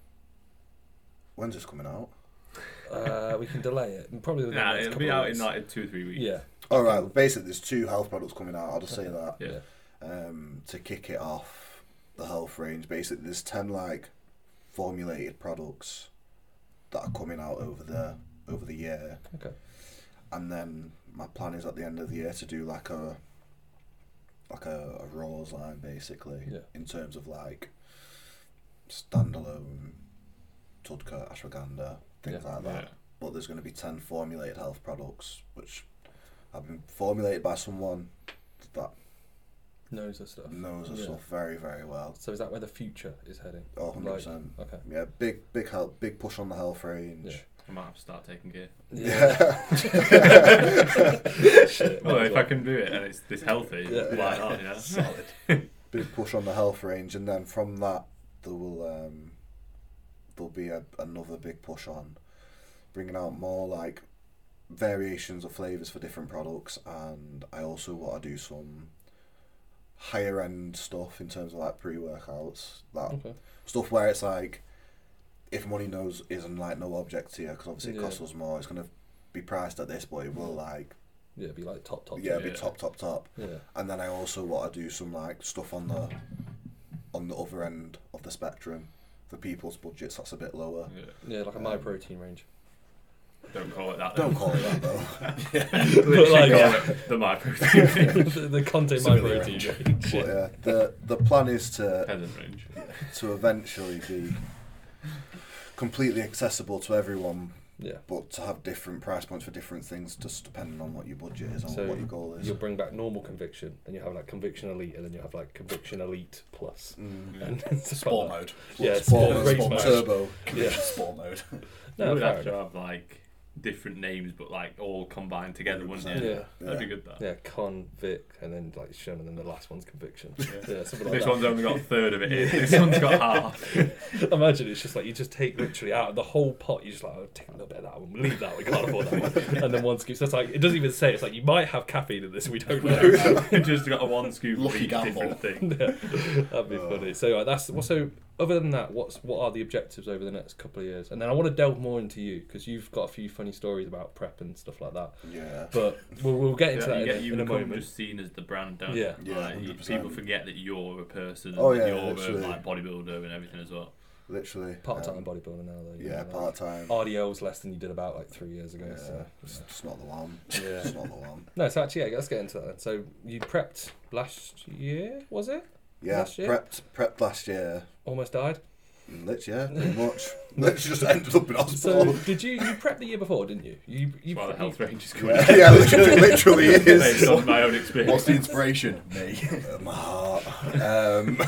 When's this coming out? Uh, we can delay it. Probably within Nah, the next it'll couple be of out weeks. in like two or three weeks. Yeah. All right. Well, basically, there's two health products coming out. I'll just say that. Yeah. Um, to kick it off, the health range. Basically, there's ten like formulated products that are coming out over the over the year, Okay. and then my plan is at the end of the year to do like a like a, a Raws line basically, Yeah. in terms of like standalone Tudka, ashwagandha, things Yeah. like that. Yeah. But there's going to be ten formulated health products which have been formulated by someone that Knows the stuff. knows the Yeah. stuff very, very well. So is that where the future is heading? Oh, one hundred percent. Okay. Yeah, big, big help, big push on the health range. Yeah. I might have to start taking gear. Yeah. Shit, Well, might as if I can do it and it's this healthy, Yeah. why not? You know? Solid. Big push on the health range, and then from that there will um, there'll be a, another big push on bringing out more like variations of flavors for different products, and I also want to do some higher end stuff in terms of like pre-workouts, that Okay. stuff where it's like, if money knows isn't like no object here, because obviously it Yeah. costs us more, it's gonna be priced at this, but it will like Yeah, it'd be like top top. yeah, be Yeah. top top top. Yeah. And then I also want to do some like stuff on the on the other end of the spectrum for people's budgets that's a bit lower. Yeah. Yeah, like a my protein range. Don't call it that. Don't then. call it that though. Literally like- call it the my protein range. the, the Conte my Similar protein range. range. But yeah, the the plan is to Peasant range. to eventually be completely accessible to everyone, Yeah. but to have different price points for different things, just depending on what your budget is and So what your goal is. You'll bring back normal conviction, and you have like conviction elite, and then you have like conviction elite plus. Mm. Yeah. And it's Sport like mode. Yeah, sport, sport- mode, race sport mode. turbo. Conviction sport mode. You No, would fair have to enough. have like different names, but like all combined together, wouldn't one hundred you? Yeah. That'd be good. That. Yeah, convic, and then like Shun, and then the last one's conviction. Yeah. Yeah, something like This that. one's only got a third of it. in. This one's got half. Imagine it's just like you just take literally out of the whole pot. You just like oh, take a little bit of that one, leave that. We can't afford that one, and then one scoop. So it's like it doesn't even say. It's like you might have caffeine in this. We don't know. Just got a one scoop of Lucky each gamble. different thing. Yeah, that'd be Oh. funny. So uh, that's well, so. Other than that, what's what are the objectives over the next couple of years? And then I want to delve more into you because you've got a few funny stories about prep and stuff like that. Yeah. But we'll, we'll get into Yeah, that you in, get, a, you in a become moment. just seen as the brand, don't Yeah. you? Yeah, Like, one you- hundred percent. people forget that you're a person. Oh, and yeah, you're literally. a like bodybuilder and everything as well. Literally. Part time um, bodybuilder now, though. you Yeah, know, like, part time. R D O's less than you did about like three years ago. Yeah, So. it's, it's not the one. Yeah. It's not the one. No, so actually, yeah, let's get into that. Then. So you prepped last year, was it? Yeah, Last year? prepped prepped last year. Almost died. Literally, yeah, pretty much. Literally just ended up in hospital. So did you you prepped the year before, didn't you? You you. That's why the you- health range is coming. yeah, yeah, literally, literally is. Based on my own experience. What's the inspiration? Me. Uh, my heart. Um,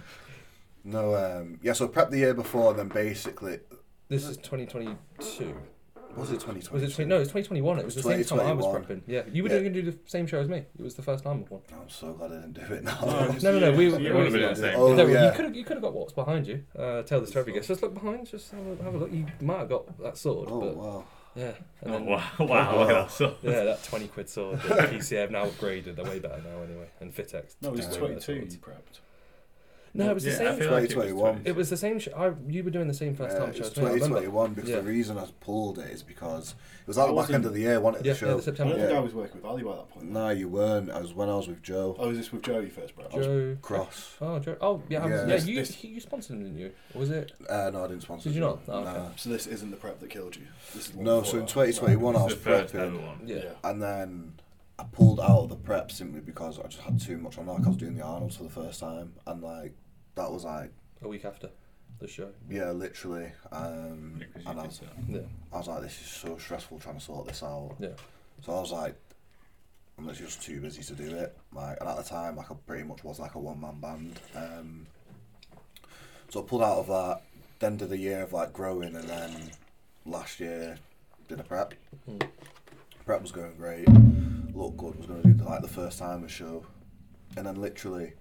no, um, yeah. So prepped the year before, then basically This is twenty twenty-two. was it twenty twenty? Was it twenty? No, it was twenty twenty-one. It was the same time I was twenty twenty-one. prepping. Yeah, you were Yeah. going to do the same show as me. It was the first time with one. I'm so glad I didn't do it now. No, No, no, no. We, You we, would have been we- the same. Oh, no, yeah. You could have you could have got what's behind you. Uh, tell this to every guest. Just look behind. Just have a, have a look. You might have got that sword. Oh but wow. yeah. And Oh, then, wow, wow, look at that. So, yeah, that twenty quid sword. that P C A have now upgraded. They're way better now anyway. And Fitex. No, it was way better twenty-two swords. you prepped. No, it was the Yeah, I same. feel like it was twenty twenty-one. twenty. It was the same. Sh- I you were doing the same first Yeah, time it show was as me. I twenty remember. twenty-one because Yeah. the reason I pulled it is because it was at I the back end wasn't- of the year, wasn't it? Yeah, the yeah, show. the I September. don't Yeah. think I was working with Ali by that point. No, you weren't. I was when I was with Joe Oh, was this with Joey first, bro? I was- Joe Cross. Oh, Joe. Oh, yeah. I was- Yeah. Yeah, This- you this- you sponsored him, didn't you? Or was it? Uh, no, I didn't sponsor. Did you Joe. not? Oh, okay. Nah. So this isn't the prep that killed you. This is the one No, before so in that. twenty twenty-one I It's was the first ever prepping, one. Yeah. Yeah. and then I pulled out of the prep simply because I just had too much on. Like I was doing the Arnold's for the first time, and like that was like A week after the show. yeah, literally. Um, Yeah, 'cause you and I did was, that. Yeah. I was like, this is so stressful trying to sort this out. Yeah. So I was like, I'm literally just too busy to do it. Like, and at the time, like I pretty much was like a one man band. Um, so I pulled out of that. Then did the year of like growing, and then last year did a prep. Mm. Prep was going great. Looked good. Was going to do the, like the first time show, and then literally,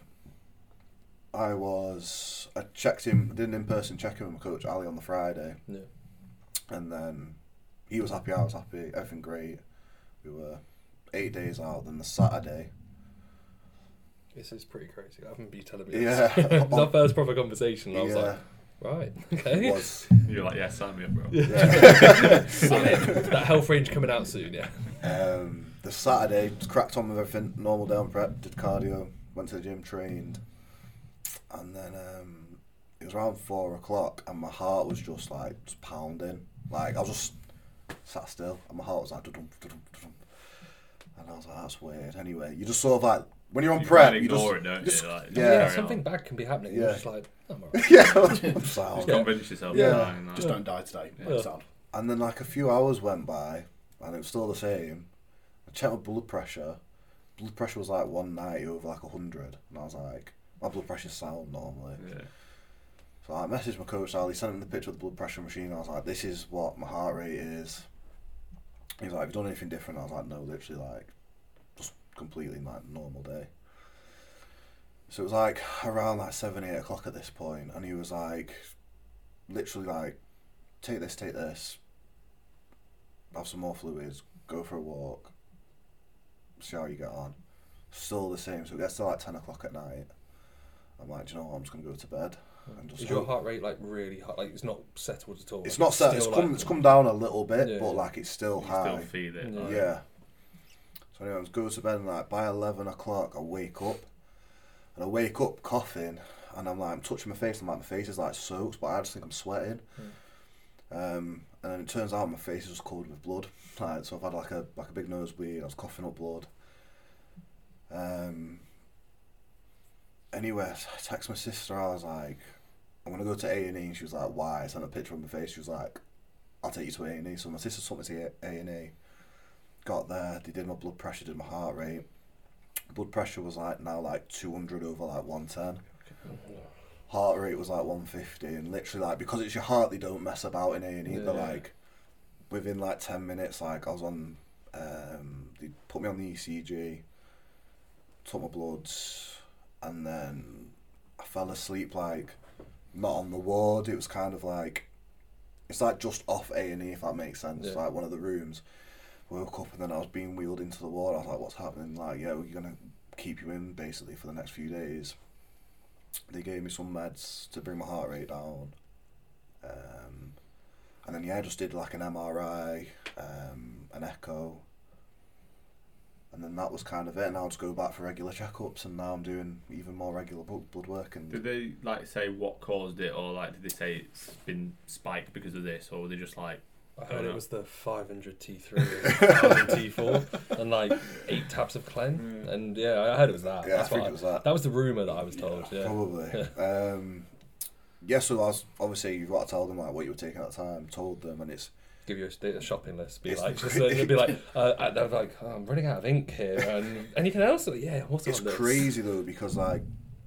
I was I checked him. Did an in person check in with my coach Ali on the Friday, Yeah. and then he was happy. I was happy. Everything great. We were eight days out. Then the Saturday. This is pretty crazy. I haven't been telling me Yeah. this. It was our first proper conversation. And I was yeah, like, right, it okay. was. You're like, yeah, sign me up, bro. Yeah. I'm in. That health range coming out soon, yeah. Um, the Saturday, just cracked on with everything. Normal down prep, did cardio, went to the gym, trained, and then um, it was around four o'clock, and my heart was just like just pounding. Like I was just sat still, and my heart was like, dum dum dum, and I was like, that's weird. Anyway, you just sort of like when you're on You prep, can't you just ignore it, don't just- you? Like, yeah. Yeah, carry something on. bad can be happening. Yeah. You're just like, I'm alright. yeah, I'm Just sound. convince yourself. Yeah. you're fine, like- Just don't die today. Yeah. Sound. And then like a few hours went by, and it was still the same. I checked my blood pressure. Blood pressure was like one ninety over like a hundred, and I was like, my blood pressure's sound normally. Yeah. So I messaged my coach Ali, sent him the picture of the blood pressure machine. I was like, this is what my heart rate is. He was like, have you done anything different? I was like, no, literally like, just completely like normal day. So it was like around like seven, eight o'clock at this point, and he was like, literally like, take this, take this, have some more fluids, go for a walk, see how you get on. Still the same, so it gets to like ten o'clock at night. I'm like, do you know what, I'm just going to go to bed. And just Is your hope- heart rate like really high? Like it's not settled at all? It's Like, not set, it's still, come, like- it's come down a little bit, Yeah, but yeah. like it's still You high. still feel it. Yeah. like- Yeah. So anyway, I go to bed and like by eleven o'clock I wake up. And I wake up coughing and I'm like, I'm touching my face and like my face is like soaked, but I just think I'm sweating. Um, and then it turns out my face is just covered with blood. Like, so I've had like a like a big nosebleed. I was coughing up blood. Um. Anyway, I text my sister. I was like, I'm gonna go to A and E. And she was like, why? I sent a picture of my face. She was like, I'll take you to A and E. So my sister took me to A and E. Got there. They did my blood pressure, did my heart rate. Blood pressure was like now like two hundred over like one ten. Heart rate was like one fifty, and literally like because it's your heart, they don't mess about in A and E. They're Yeah. like within like ten minutes. Like I was on, um, they put me on the E C G, took my bloods, and then I fell asleep like not on the ward. It was kind of like it's like just off A and E, if that makes sense. Yeah. Like one of the rooms. Woke up and then I was being wheeled into the ward. I was like, what's happening? Like, yeah, we're gonna keep you in basically for the next few days. They gave me some meds to bring my heart rate down. Um, and then yeah, I just did like an M R I, um, an echo. And then that was kind of it. And I'll just go back for regular checkups, and now I'm doing even more regular blood blood work. And Did they like say what caused it, or like did they say it's been spiked because of this, or were they just like? I heard Oh, no. it was the five hundred T three and T four and like eight tabs of Clen. And yeah, I heard it was that. yeah, That's I think what it was that. That was the rumour that I was told. Yeah. Probably. um, yeah, so I was obviously you've got to tell them like what you were taking at the time. Told them, and it's Give you a, a shopping list. Be It's like, the just, uh, they'd be like, uh, and they're like, oh, I'm running out of ink here. And anything else? Yeah, what's it's on this? crazy though because like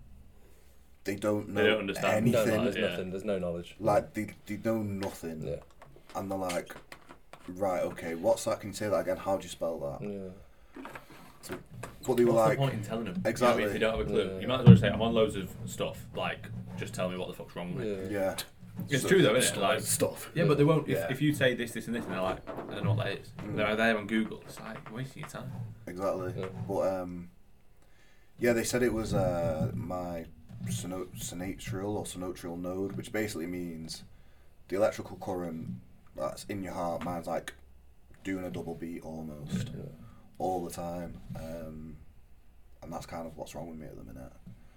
they don't know They don't understand. No, anything. no, there's Yeah. nothing. There's no knowledge. Like they they know nothing, Yeah. and they're like, right, okay, what's that? Can you say that again? How do you spell that? Yeah. But they were What's like, the point in telling them? Exactly. You know, if you don't have a clue, Yeah. you might as well say I'm on loads of stuff. Like, just tell me what the fuck's wrong with me. Yeah. yeah, It's So- true though, isn't it? Stuff. Like, stuff. yeah, but they won't. If, Yeah. if you say this, this, and this, and they're like, I don't know what that is. Mm. They're there on Google. It's like you're wasting your time. exactly. Yeah. But um, yeah, they said it was uh my syno- synatrial or synotrial node, which basically means the electrical current that's in your heart. Mine's like doing a double beat almost Yeah. all the time, um, and that's kind of what's wrong with me at the minute.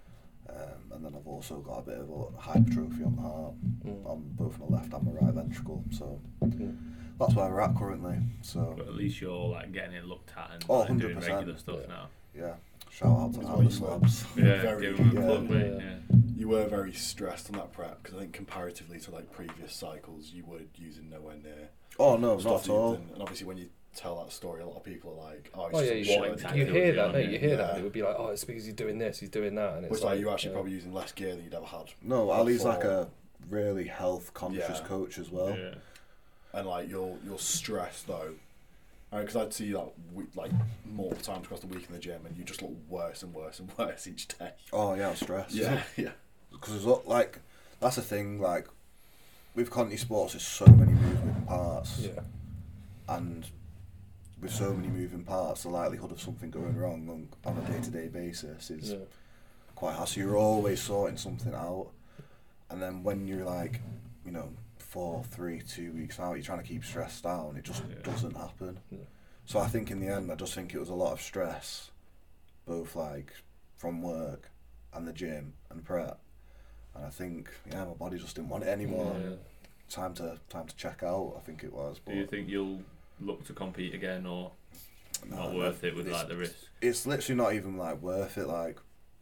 Um, and then I've also got a bit of a hypertrophy on the heart, Mm. on both my left and my right ventricle. So Mm. that's where we're at currently. So But at least you're like getting it looked at and Oh, like, doing one hundred percent. regular stuff Yeah. now. yeah, shout out to That's all why the you were slabs. Yeah, very, give them a yeah. plug, mate. Yeah. Yeah. You were very stressed on that prep because I think comparatively to like previous cycles, you were using nowhere near Oh no, stuff not at that you've all. done. And obviously, when you tell that story, a lot of people are like, "Oh, it's Oh just yeah, a you, shit what should. exactly you was hear he that, on, don't yeah. you? You hear that, Yeah. and it would be like, oh, it's because he's doing this, he's doing that, and it's Which like you're actually yeah. probably using less gear than you'd ever had. No, Ali's like before. a really health conscious Yeah. coach as well. Yeah. And like you're you're stressed though, because I'd see you like we, like multiple times across the week in the gym, and you just look worse and worse and worse each day. Oh yeah, I'm stressed. Yeah, yeah. Because like that's the thing. Like with Conti Sports, there's so many moving parts, Yeah. and with so many moving parts, the likelihood of something going wrong on, on a day-to-day basis is Yeah. quite high. So you're always sorting something out, and then when you're like, you know, four, three, two weeks out, you're trying to keep stress down. It just Yeah. doesn't happen. Yeah. So I think in the end, I just think it was a lot of stress, both like from work and the gym and prep. And I think, yeah, my body just didn't want it anymore. Yeah. Time to time to check out. I think it was. But Do you think you'll look to compete again, or no, not no, worth it with it's- like the risk? It's literally not even like worth it. Like,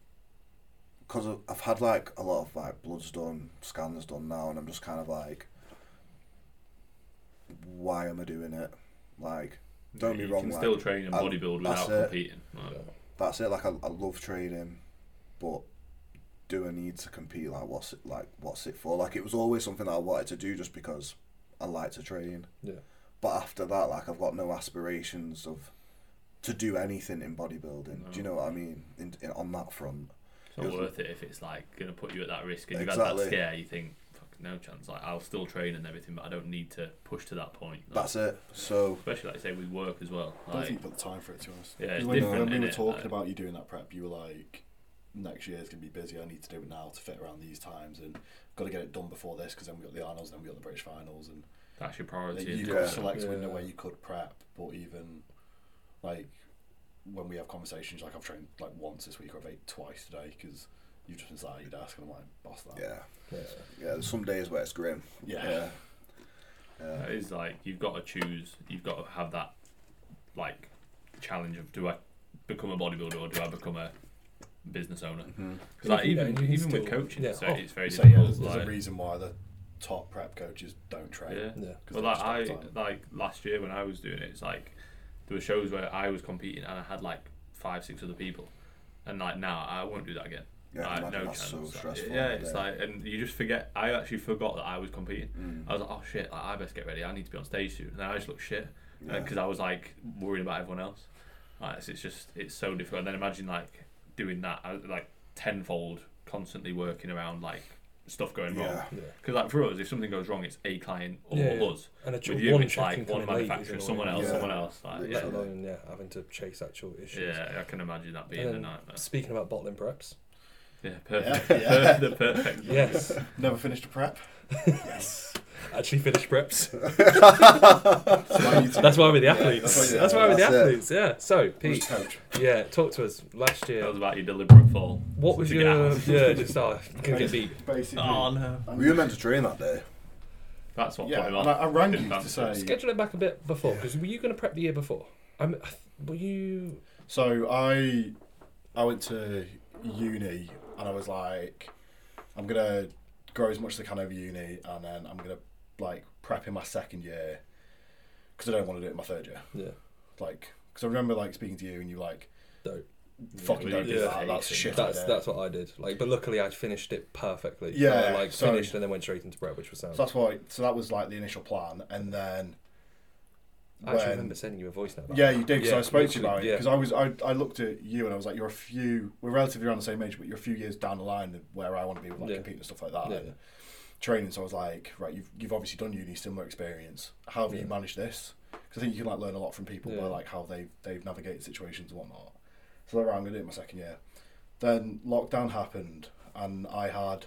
because I've had like a lot of like bloods done, scans done now, and I'm just kind of like, why am I doing it? Like, don't you be wrong. can like, still train and I- bodybuild that's without it. competing. Like, Yeah. That's it. Like, I, I love training, but do I need to compete? Like, what's it like? What's it for? Like, it was always something that I wanted to do just because I like to train. Yeah. But after that, like, I've got no aspirations of to do anything in bodybuilding. No. Do you know what I mean? In, in on that front. It's not It was- worth it if it's like going to put you at that risk. And you've Exactly. had that scare, you think, fuck no chance. Like I'll still train and everything, but I don't need to push to that point. Like, That's it. So especially like I say with work as well. I don't Like, think you put the time for it, to be honest. Yeah, it's 'Cause when, different, when we were innit? talking Like- about you doing that prep, you were like, next year's going to be busy, I need to do it now to fit around these times, and got to get it done before this, because then we got the Arnold's, then we got the British finals, and that's your like, priority. you isn't got a it? select Yeah. window where you could prep, but even like when we have conversations, like I've trained like once this week, or I've ate twice today, because you've just been sat at your desk, and I'm like, boss that. yeah, Yeah. yeah. There's some days where it's grim. Yeah. Yeah. Yeah. It is like you've got to choose. You've got to have that like challenge of do I become a bodybuilder or do I become a business owner? Mhm. Because like Yeah, even you can even with still- coaching, yeah. so Oh, it's very So yeah, difficult. there's, there's like, a reason why the top prep coaches don't train. yeah. Yeah. 'cause Well, they like just I don't have time. like last year when I was doing it, it's like there were shows where I was competing and I had like five, six other people, and like now I won't do that again. Yeah, I Like, imagine no that's chance. so Like, stressful. yeah, it's like, and you just forget. I actually forgot that I was competing. Mm. I was like, oh shit, like, I best get ready. I need to be on stage soon. And I just look shit Yeah. because I was like worrying about everyone else. Like, it's, it's just it's so difficult. And then imagine like doing that uh, like tenfold, constantly working around like stuff going wrong. Yeah. Yeah. Because like for us, if something goes wrong, it's a client or Yeah, yeah. us. And a ch- With you, one it's check-in like one coming late is manufacturer, someone annoying. else, Yeah. someone else. Like, Literally. Let yeah. alone yeah, having to chase actual issues. Yeah, I can imagine that being And a then, nightmare. speaking about bottling preps, Yeah, perfect. Yeah, yeah. the perfect. yes, Never finished a prep. Yes. actually finished preps. That's why you That's why we're the Yeah, athletes. that's that's, why why you- we're the that's it. athletes. Yeah. So Who's Pete, coach? yeah, talk to us. Last year, That was about your deliberate fall. what was to your get out. yeah? Just oh, gonna get beat. Basically. Oh no. I'm- Were you meant to train that day? That's what Yeah, put him and on. I, I rang you Didn't to fancy say. it. Schedule it back a bit before, because were you going to prep the year before? I'm, I th- were you? So I, I went to uni, and I was like, I'm gonna grow as much as I can over uni, and then I'm gonna like prep in my second year, because I don't want to do it in my third year. Yeah. Like, because I remember like speaking to you, and you like, Don't. fucking Yeah, don't do yeah. that. That's a shit That's idea. that's what I did. Like, but luckily I finished it perfectly. Yeah, I, like so- finished and then went straight into prep, which was sound. So that's why. So that was like the initial plan, and then. I actually when- remember sending you a voice note. about Yeah, that. you did. Because Yeah, I spoke to you literally, about it. yeah. Because I was, I, I looked at you and I was like, you're a few. We're relatively around the same age, but you're a few years down the line of where I want to be with like Yeah. competing and stuff like that. Yeah. And training. So I was like, right, you've you've obviously done uni, similar experience. How have Yeah. you managed this? Because I think you can like learn a lot from people Yeah. by like how they they've navigated situations and whatnot. So right, I'm gonna do it my second year. Then lockdown happened, and I had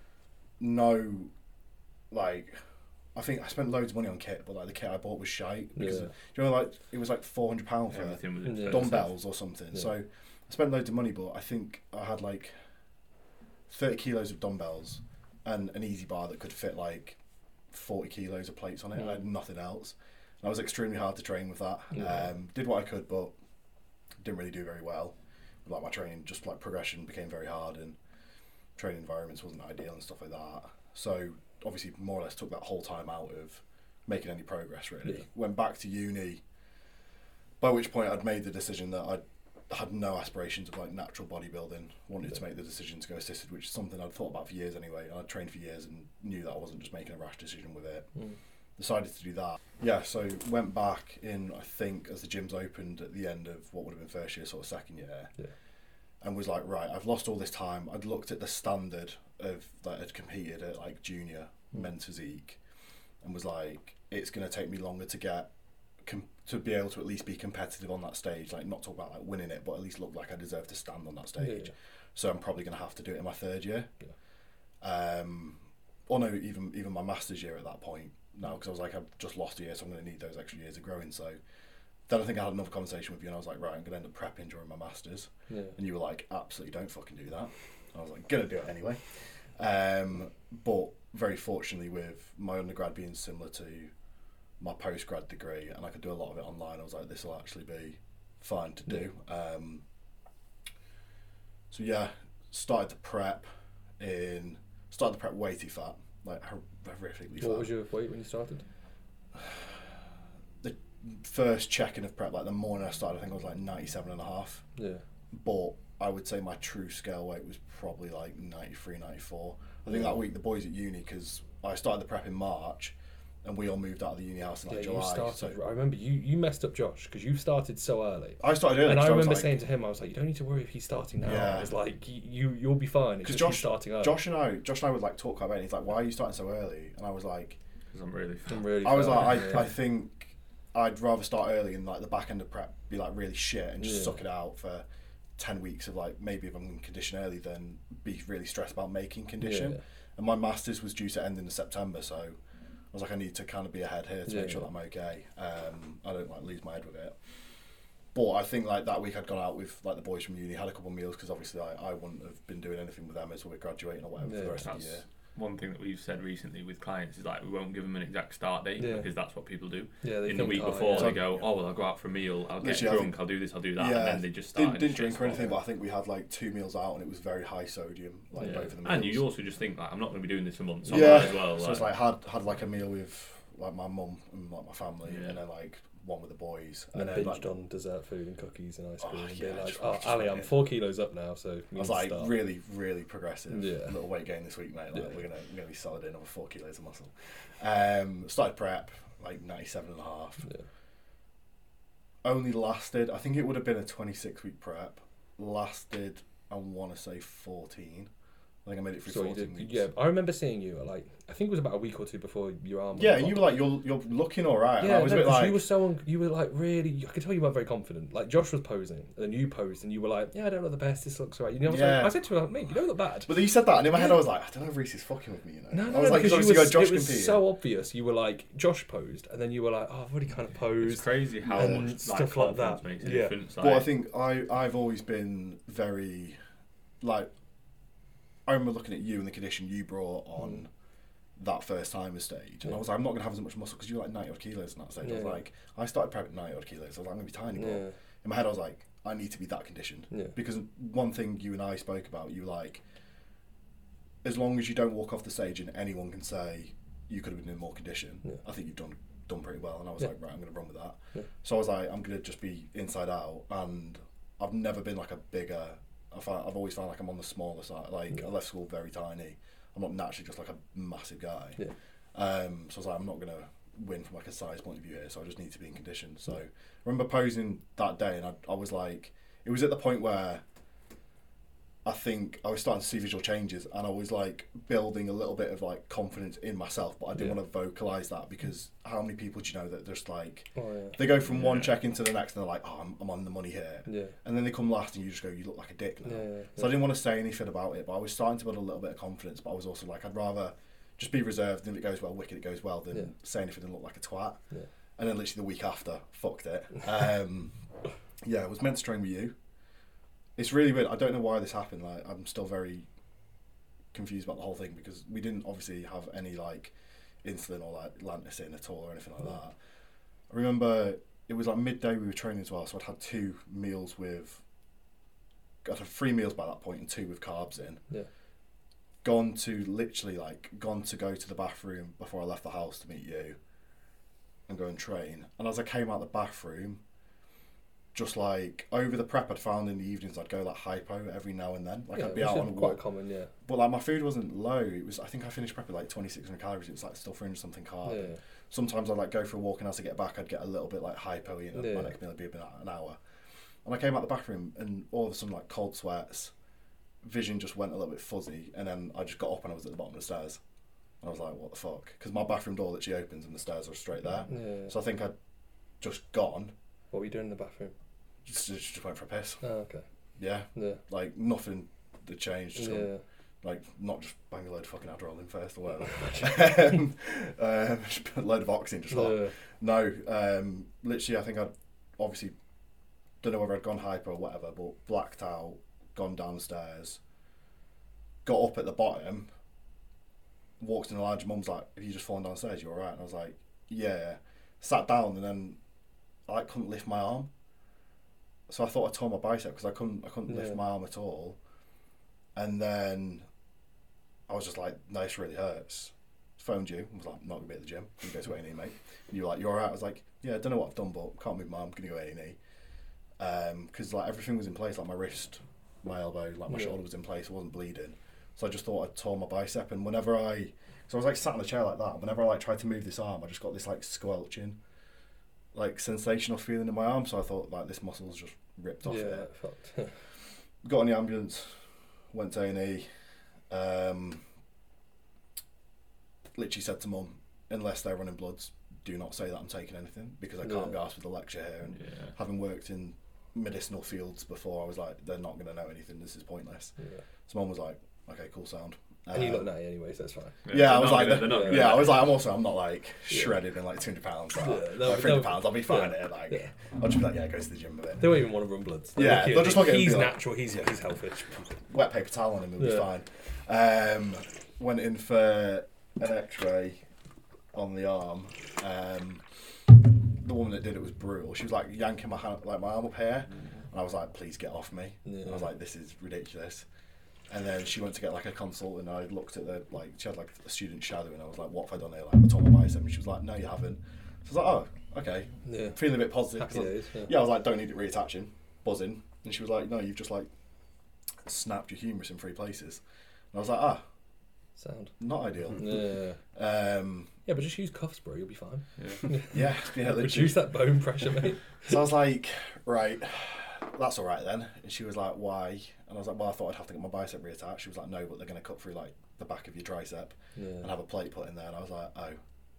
no like. I think I spent loads of money on kit, but like the kit I bought was shite because Yeah. do you know like it was like four hundred pound for Everything was Yeah. expensive. dumbbells or something. Yeah. So I spent loads of money, but I think I had like thirty kilos of dumbbells and an easy bar that could fit like forty kilos of plates on it. Mm. I had nothing else. And I was extremely hard to train with that. Yeah. Um, did what I could, but didn't really do very well. Like my training, just like progression became very hard, and training environments wasn't ideal and stuff like that. So obviously, more or less took that whole time out of making any progress. Really Yeah. went back to uni. By which point, I'd made the decision that I had no aspirations of like natural bodybuilding. Wanted to Yeah. make the decision to go assisted, which is something I'd thought about for years anyway. I'd trained for years and knew that I wasn't just making a rash decision with it. Mm. Decided to do that. Yeah, so went back in, I think, as the gyms opened at the end of what would have been first year, sort of second year. Yeah. And was like, right, I've lost all this time. I'd looked at the standard of that had competed at like junior Mm. men's physique, and was like, it's going to take me longer to get com- to be able to at least be competitive on that stage. Like, not talk about like winning it, but at least look like I deserve to stand on that stage. Yeah. So I'm probably going to have to do it in my third year. Yeah. Um, or no, even even my master's year at that point. No, because I was like, I've just lost a year, so I'm going to need those extra years of growing. So then I think I had another conversation with you, and I was like, right, I'm going to end up prepping during my masters. Yeah. And you were like, absolutely don't fucking do that. I was like, gonna do it anyway. Um, but very fortunately, with my undergrad being similar to my postgrad degree, and I could do a lot of it online, I was like, this will actually be fine to do. Um, so yeah, started the prep in started the prep way too fat, like hor- horrifically fat. What was your weight when you started? The first check-in of prep, like the morning I started, I think I was like ninety-seven and a half. Yeah. But I would say my true scale weight was probably like ninety-three, ninety-four. I think Yeah. that week the boys at uni, because I started the prep in March, and we all moved out of the uni house in like Yeah, July. you started. So I remember you, you messed up Josh because you started so early. I started early. And I 'cause remember was like, saying to him, I was like, you don't need to worry if he's starting now. Yeah. I was like, you, you you'll be fine. It's Because just you Josh, starting early. Josh and I, Josh and I would like talk about it. And he's like, "Why are you starting so early?" And I was like, Because I'm really. I'm really I was fine, like, I, yeah. I think I'd rather start early and like the back end of prep be like really shit and just Yeah. suck it out for ten weeks of like maybe if I'm in condition early, then be really stressed about making condition. Yeah. And my masters was due to end in September, so I was like, I need to kind of be ahead here to Yeah, make sure yeah. that I'm okay. Um, I don't like lose my head with it. But I think like that week I'd gone out with like the boys from uni, had a couple of meals because obviously I, I wouldn't have been doing anything with them as we're graduating or whatever for Yeah. the rest of That's the year. one thing that we've said recently with clients is like we won't give them an exact start date Yeah. because that's what people do. Yeah, they In the think, week oh, before yeah. they go, oh well, I'll go out for a meal, I'll get Literally, I drunk, think- I'll do this, I'll do that, Yeah. and then they just start. Didn't, didn't drink or anything, but I think we had like two meals out and it was very high sodium, like Yeah. both of them. And you also just think like I'm not going to be doing this for months. So Yeah. I might as well. So it's like had had like a meal with like my mum and like my family, Yeah. and then like one with the boys, And then then binged like, on dessert food and cookies and ice cream Oh, and yeah, being like, just- oh, just Ali, like I'm it. four kilos up now, so we I need was to like start. really, really progressive. Yeah. Little weight gain this week, mate. Like Yeah. we're gonna we're gonna be solid in over four kilos of muscle. Um, started prep like ninety-seven and a half. Yeah. Only lasted. I think it would have been a twenty-six week prep. Lasted, I want to say fourteen. I think I made it through So you fourteen did, weeks. yeah, I remember seeing you at like, I think it was about a week or two before your arm. Yeah, went and you pop. were like, you're you're looking all right. and Yeah, I was no, a bit 'cause like, you were so un- you were like really. I could tell you weren't very confident. Like Josh was posing, and then you posed, and you were like, "Yeah, I don't look the best. This looks alright." You know, I, was Yeah. like, I said to her, "Mate, you don't look bad." but then you said that, and in my head Yeah. I was like, I don't know if Reese is fucking with me. You know, No, no, I was no, like, because you obviously was, got Josh it was competing. so obvious. You were like, Josh posed, and then you were like, "Oh, I've already kind of it's posed." crazy how and much stuff like like confidence that. makes a Yeah. difference. Like, Well, I think I I've always been very, like, I remember looking at you and the condition you brought on that first timer stage, and Yeah. I was like, I'm not gonna have as much muscle because you were like ninety odd kilos in that stage. I was Yeah. like, I started prepping ninety odd kilos. I was like, I'm gonna be tiny, but Yeah, in my head I was like, I need to be that conditioned yeah, because one thing you and I spoke about, you were like, as long as you don't walk off the stage and anyone can say you could have been in more condition, Yeah. I think you've done done pretty well. And I was Yeah. like, right, I'm gonna run with that. Yeah. So I was like, I'm gonna just be inside out, and I've never been like a bigger. I find, I've always found like I'm on the smaller side. Like Yeah. I left school very tiny. I'm not naturally just like a massive guy. Yeah. Um, so I was like, I'm not gonna win from like a size point of view here. So I just need to be in condition. So I remember posing that day, and I, I was like, it was at the point where I think I was starting to see visual changes, and I was like building a little bit of like confidence in myself, but I didn't Yeah. want to vocalize that because how many people do you know that just like oh yeah, they go from one Yeah. check into the next and they're like, oh, I'm, I'm on the money here, yeah, and then they come last and you just go, you look like a dick now. yeah, yeah. So I didn't want to say anything about it, but I was starting to build a little bit of confidence. But I was also like, I'd rather just be reserved, and if it goes well, wicked, it goes well, than Yeah. say anything and look like a twat. Yeah. And then literally the week after, fucked it. Um, yeah, I was meant to train with you. It's really weird. I don't know why this happened. Like, I'm still very confused about the whole thing because we didn't obviously have any like insulin or like Lantus at all or anything like that. I remember it was like midday we were training as well, so I'd had two meals with. I'd had three meals by that point and two with carbs in. Yeah. Gone to literally like gone to go to the bathroom before I left the house to meet you and go and train. And as I came out the bathroom, just like over the prep I'd found in the evenings I'd go like hypo every now and then. Like yeah, I'd be which out is on a quite walk. common, yeah. But like my food wasn't low. It was I think I finished prep at like twenty-six hundred calories. It was like still three hundred something carb. Yeah, Sometimes I'd like go for a walk and as I get back I'd get a little bit like hypo, you know, Yeah. my next meal would be about an hour. And I came out the bathroom and all of a sudden like cold sweats, vision just went a little bit fuzzy, and then I just got up and I was at the bottom of the stairs. And I was like, what the fuck? Because my bathroom door literally opens and the stairs are straight there. yeah. So I think I'd just gone, What were you doing in the bathroom? just, just went for a piss. Oh, okay. Yeah, Yeah, like nothing had changed. Just yeah. gone, like not just bang a load of fucking Adderall in first or whatever. um, um, just put a load of oxygen, just like, Yeah. no, um, literally I think I'd obviously, don't know whether I'd gone hyper or whatever, but blacked out, gone downstairs, got up at the bottom, walked in the lounge, mum's like, have you just fallen downstairs, you alright? And I was like, yeah. Sat down and then I like, couldn't lift my arm. So I thought I tore my bicep because I couldn't I couldn't Yeah. lift my arm at all. And then I was just like, no, this really hurts. Phoned you, I was like, I'm not going to be at the gym, I'm going to go to A and E, mate. And you were like, you're alright? I was like, yeah, I don't know what I've done, but can't move my arm, I'm going to go A and E. Because like everything was in place, like my wrist, my elbow, like my Yeah. shoulder was in place, I wasn't bleeding. So I just thought I'd tore my bicep, and whenever I, so I was like sat in the chair like that. Whenever I like tried to move this arm, I just got this like squelching, like sensational feeling in my arm. So I thought like this muscle's just ripped off Yeah, it. fucked. Got on the ambulance, went to A and E. Um, literally said to mum, unless they're running bloods, do not say that I'm taking anything, because I can't Yeah. be asked with a lecture here. And Yeah. having worked in medicinal fields before, I was like, they're not going to know anything. This is pointless. Yeah. So mum was like, okay, cool, sound. And you Um, look natty anyway, so that's fine. Yeah, I they're was not like, gonna- they're not yeah, gonna yeah, I know. was like, I'm also, I'm not like Yeah. shredded in like two hundred pounds. Like, Yeah, like they'll- three hundred they'll- pounds, I'll be fine yeah. here. Like, Yeah. I'll just be like, yeah, go to the gym with it. They won't even want to run bloods. They'll Yeah, look at they'll it, just look at it and he's be like- natural, he's, he's healthy. Wet paper towel on him, it'll Yeah. be fine. Um, went in for an X-ray on the arm. Um, the woman that did it was brutal. She was like yanking my hand, like my arm up here, and I was like, please get off me. Yeah. And I was like, this is ridiculous. And then she went to get like a consult, and I looked at the like she had like a student shadow, and I was like, what have I done here? Like I tore my bicep, and she was like, no, you haven't. So I was like, oh, okay. Yeah. Feeling a bit positive. Happy 'cause I- days. Yeah. yeah, I was like, don't need it reattaching, buzzing. And she was like, no, you've just like snapped your humerus in three places. And I was like, ah, Sound. not ideal. Yeah. Um, Yeah, but just use cuffs, bro. You'll be fine. Yeah. yeah, yeah, literally. Reduce that bone pressure, mate. So I was like, right, that's all right then. And she was like, why? And I was like, well, I thought I'd have to get my bicep reattached. She was like, no, but they're going to cut through like the back of your tricep Yeah. and have a plate put in there. And I was like, oh,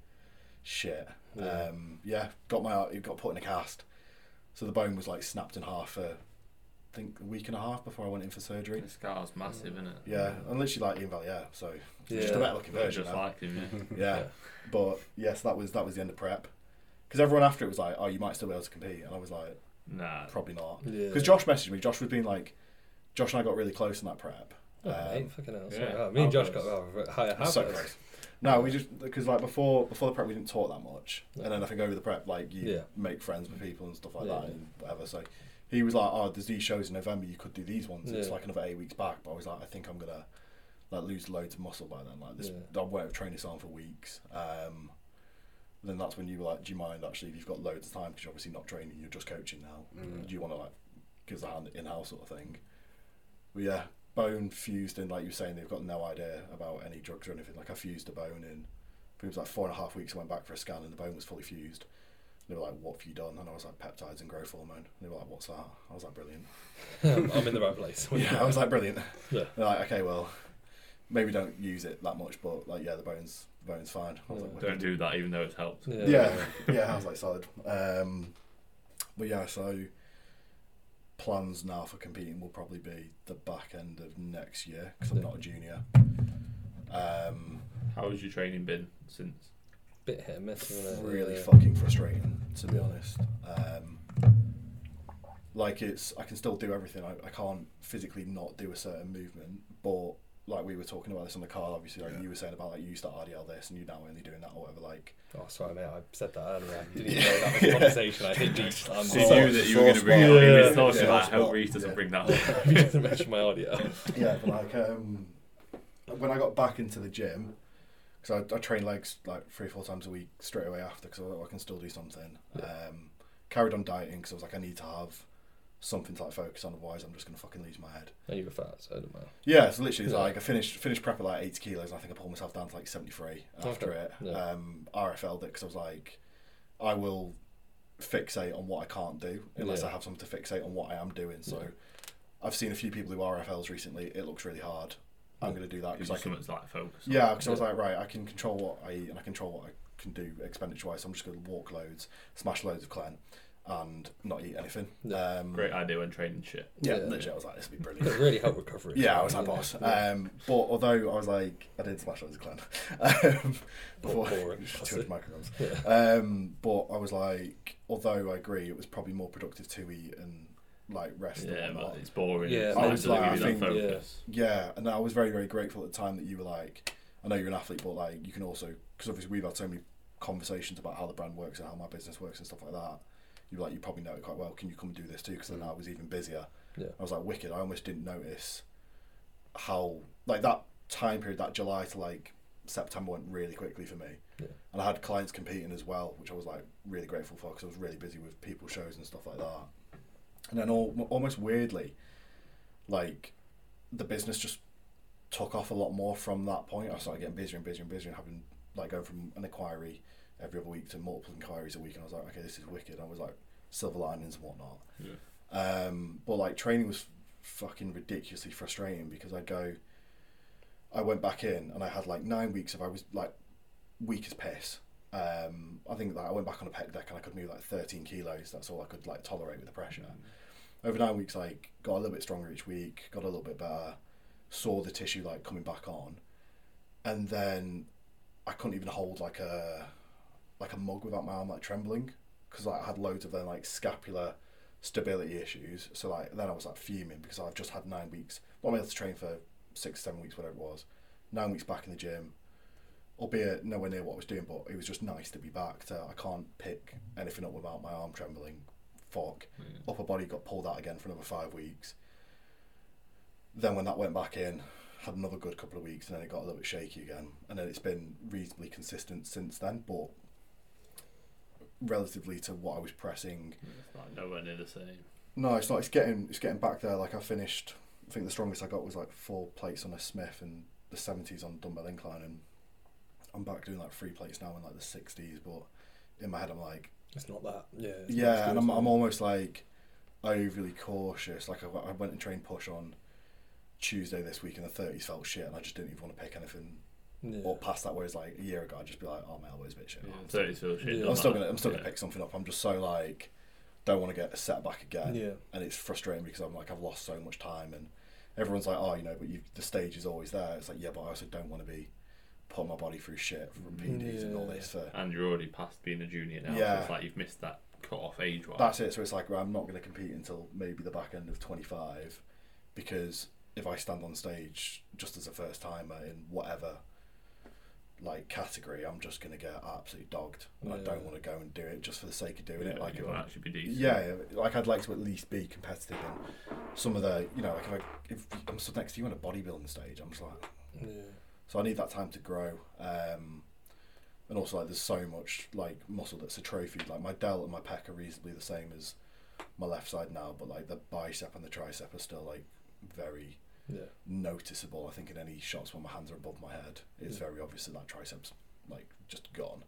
shit. Yeah. Um, yeah, got my it got put in a cast. So the bone was like snapped in half for, I think, a week and a half before I went in for surgery. The scar's massive, isn't it? Yeah, and literally like Ian Valier, so Yeah. just a better looking They're version. just now. like him, yeah. Yeah. Yeah. But yes, that was that was the end of prep. Because everyone after it was like, oh, you might still be able to compete, and I was like, Nah. probably not. Yeah. Because Josh messaged me. Josh was being like, Josh and I got really close in that prep. Oh, Um, mate, fucking hell. yeah, Yeah. Me and Josh how got oh, higher It's so habits. close. No, we just because like before before the prep we didn't talk that much, No. and then I think over the prep like you Yeah. make friends with people and stuff like Yeah. that and whatever. So he was like, oh, there's these shows in November, you could do these ones. It's Yeah. like another eight weeks back, but I was like, I think I'm gonna like lose loads of muscle by then. Like this, Yeah. I won't have trained this on for weeks. Um, then that's when you were like, do you mind actually if you've got loads of time because you're obviously not training, you're just coaching now. Mm. Do you want to like give us a hand in house sort of thing? But yeah, bone fused in, like you were saying, they've got no idea about any drugs or anything. Like I fused a bone in, it was like four and a half weeks. I went back for a scan and the bone was fully fused. They were like, "What have you done?" And I was like, "Peptides and growth hormone." And they were like, "What's that?" I was like, "Brilliant." I'm in the right place. Yeah, I was like, "Brilliant." Yeah. They're like, "Okay, well, maybe don't use it that much, but like, yeah, the bone's the bone's fine." I was Yeah. like, Don't do that, even though it's helped. Yeah. yeah, yeah, I was like solid. Um, but yeah, so plans now for competing will probably be the back end of next year because I'm Yeah. not a junior. Um, How has your training been since? Bit hit and miss, isn't it? really Yeah. fucking frustrating, to be honest. Um, like it's, I can still do everything. I, I can't physically not do a certain movement, but like we were talking about this on the car, obviously, like Yeah. you were saying about like you used to R D L this and you're now only doing that or whatever. Like, Oh, sorry, mate. I said that earlier. I didn't even Yeah. know that was a conversation. I hit deep. I'm She Sore- knew that you were going to sore bring it spot. up. He Yeah. was talking Yeah. about Sore how spot. Reese doesn't Yeah. bring that up. You didn't mention my audio. yeah, but like um, when I got back into the gym, because I, I train legs like three or four times a week straight away after, because I, I can still do something. Yeah. Um, carried on dieting because I was like, I need to have something to like focus on, otherwise I'm just gonna fucking lose my head. And you were fat, so it doesn't matter. Yeah, so literally, it's Yeah. like I finished finished prep at like eighty kilos, and I think I pulled myself down to like seventy-three after Okay. it. Yeah. Um, R F L'd it because I was like, I will fixate on what I can't do unless Yeah. I have something to fixate on what I am doing. So Yeah. I've seen a few people do R F Ls recently. It looks really hard. I'm gonna do that Gives because you I can. something to like focus on. Yeah, because I was Yeah. like, right, I can control what I eat and I control what I can do expenditure-wise. So I'm just going to walk loads, smash loads of clen, and not eat anything. Yeah. Um, Great idea when training shit. Yeah, Yeah. literally, I was like, this would be It brilliant. really helped recovery. Yeah, I was like, Yeah. boss. Yeah. Um, but although I was like, I did smash loads of clen. um, before boring. two hundred micrograms. Yeah. Um, but I was like, although I agree, it was probably more productive to eat and like rest. Yeah, and but whatnot. it's boring. Yeah, it's I nice was to like, give I you think- that focus. Yeah, and I was very, very grateful at the time that you were like, I know you're an athlete, but like you can also, because obviously we've had so many conversations about how the brand works and how my business works and stuff like that. You were like, you probably know it quite well. Can you come and do this too? Because then I was even busier. Yeah. I was like, wicked. I almost didn't notice how like that time period, that July to like September went really quickly for me. Yeah. And I had clients competing as well, which I was like really grateful for because I was really busy with people shows and stuff like that. And then all, almost weirdly, like the business just took off a lot more from that point. I started getting busier and busier and busier and having like going from an inquiry every other week to multiple inquiries a week, and I was like, okay, this is wicked. I was like silver linings and whatnot. Yeah. Um, but like training was fucking ridiculously frustrating because I'd go, I went back in and I had like nine weeks of I was like weak as piss. Um, I think that I went back on a pec deck and I could move like thirteen kilos. That's all I could like tolerate with the pressure. Mm. Over nine weeks, like got a little bit stronger each week, got a little bit better, saw the tissue like coming back on, and then I couldn't even hold like a like a mug without my arm like trembling because like, I had loads of then like scapular stability issues. So like then I was like fuming because I've just had nine weeks. Not able to train for six, seven weeks, whatever it was. Nine weeks back in the gym, albeit nowhere near what I was doing, but it was just nice to be back. To I can't pick anything up without my arm trembling. Fuck. Yeah. Upper body got pulled out again for another five weeks. Then when that went back in, had another good couple of weeks, and then it got a little bit shaky again. And then it's been reasonably consistent since then, but relatively to what I was pressing. It's like nowhere near the same. No, it's not. It's getting it's getting back there. Like I finished, I think the strongest I got was like four plates on a Smith and the seventies on dumbbell incline, and I'm back doing like three plates now in like the sixties. But in my head, I'm like, it's not that. Yeah. Yeah, and I'm I'm almost like overly cautious. Like I, I went and trained push on Tuesday this week, and the thirties felt shit, and I just didn't even want to pick anything yeah. up past that. Whereas like a year ago, I'd just be like, oh, my elbow's a bit shit. Yeah, thirties feel shit. Yeah. I'm still gonna I'm still yeah. gonna pick something up. I'm just so like don't want to get a setback again. Yeah. And it's frustrating because I'm like I've lost so much time, and everyone's like, oh, you know, but you the stage is always there. It's like yeah, but I also don't want to be putting my body through shit from P Ds yeah. and all this. For, and you're already past being a junior now. Yeah. So it's like you've missed that cut off age wise. That's it. So it's like well, I'm not going to compete until maybe the back end of twenty-five, because if I stand on stage just as a first timer in whatever like category, I'm just going to get absolutely dogged, and yeah. I don't want to go and do it just for the sake of doing yeah, it. Like you it want to actually be decent. Yeah, like I'd like to at least be competitive in some of the, you know, like if, I, if I'm stood next to you on a bodybuilding stage, I'm just like, yeah. So I need that time to grow, um, and also like there's so much like muscle that's atrophied. Like my delt and my pec are reasonably the same as my left side now, but like the bicep and the tricep are still like very yeah. noticeable. I think in any shots when my hands are above my head, it's yeah. very obvious that that triceps like just gone.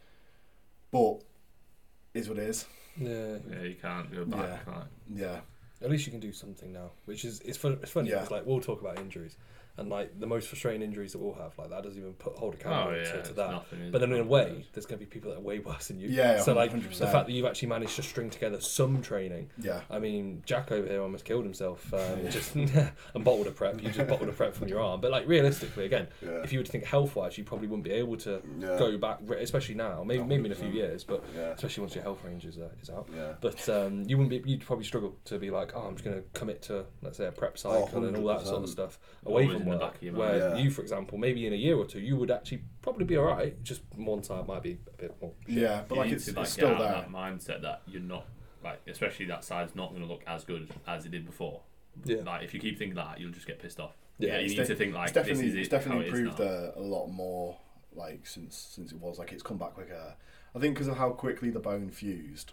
But is what it is. Yeah. Yeah, you can't go back. Yeah. Can't. Yeah. At least you can do something now, which is it's fun. It's funny because Yeah. like we'll talk about injuries, and like the most frustrating injuries that we'll have, like that doesn't even put hold account Oh, yeah, to, it's to that. nothing, But then in a it? way, there's going to be people that are way worse than you. Yeah, So like one hundred percent. the fact that you've actually managed to string together some training. Yeah. I mean, Jack over here almost killed himself um, just and bottled a prep. You just bottled a prep from your arm. But like realistically, again, Yeah. if you were to think health wise, you probably wouldn't be able to Yeah. go back, especially now. Maybe maybe in a few one hundred percent. years, but Yeah. especially once your health range is uh, is out. Yeah. But um, you wouldn't be. You'd probably struggle to be like, oh, I'm just going to commit to, let's say, a prep cycle Oh, and all that sort of one hundred percent. stuff away Always from in the work. back of your Where mind. Yeah. you, for example, maybe in a year or two, you would actually probably be all right. Just one side might be a bit more. Shit. Yeah, but You like need it's, to, it's like, still get out there. of that mindset that you're not like, especially that side's not going to look as good as it did before. Yeah. Like if you keep thinking that, you'll just get pissed off. Yeah, Yeah, you it's need de- to think like it's definitely, this is it, it's definitely how it is improved now. a, a lot more like since since it was like it's come back quicker. I think because of how quickly the bone fused,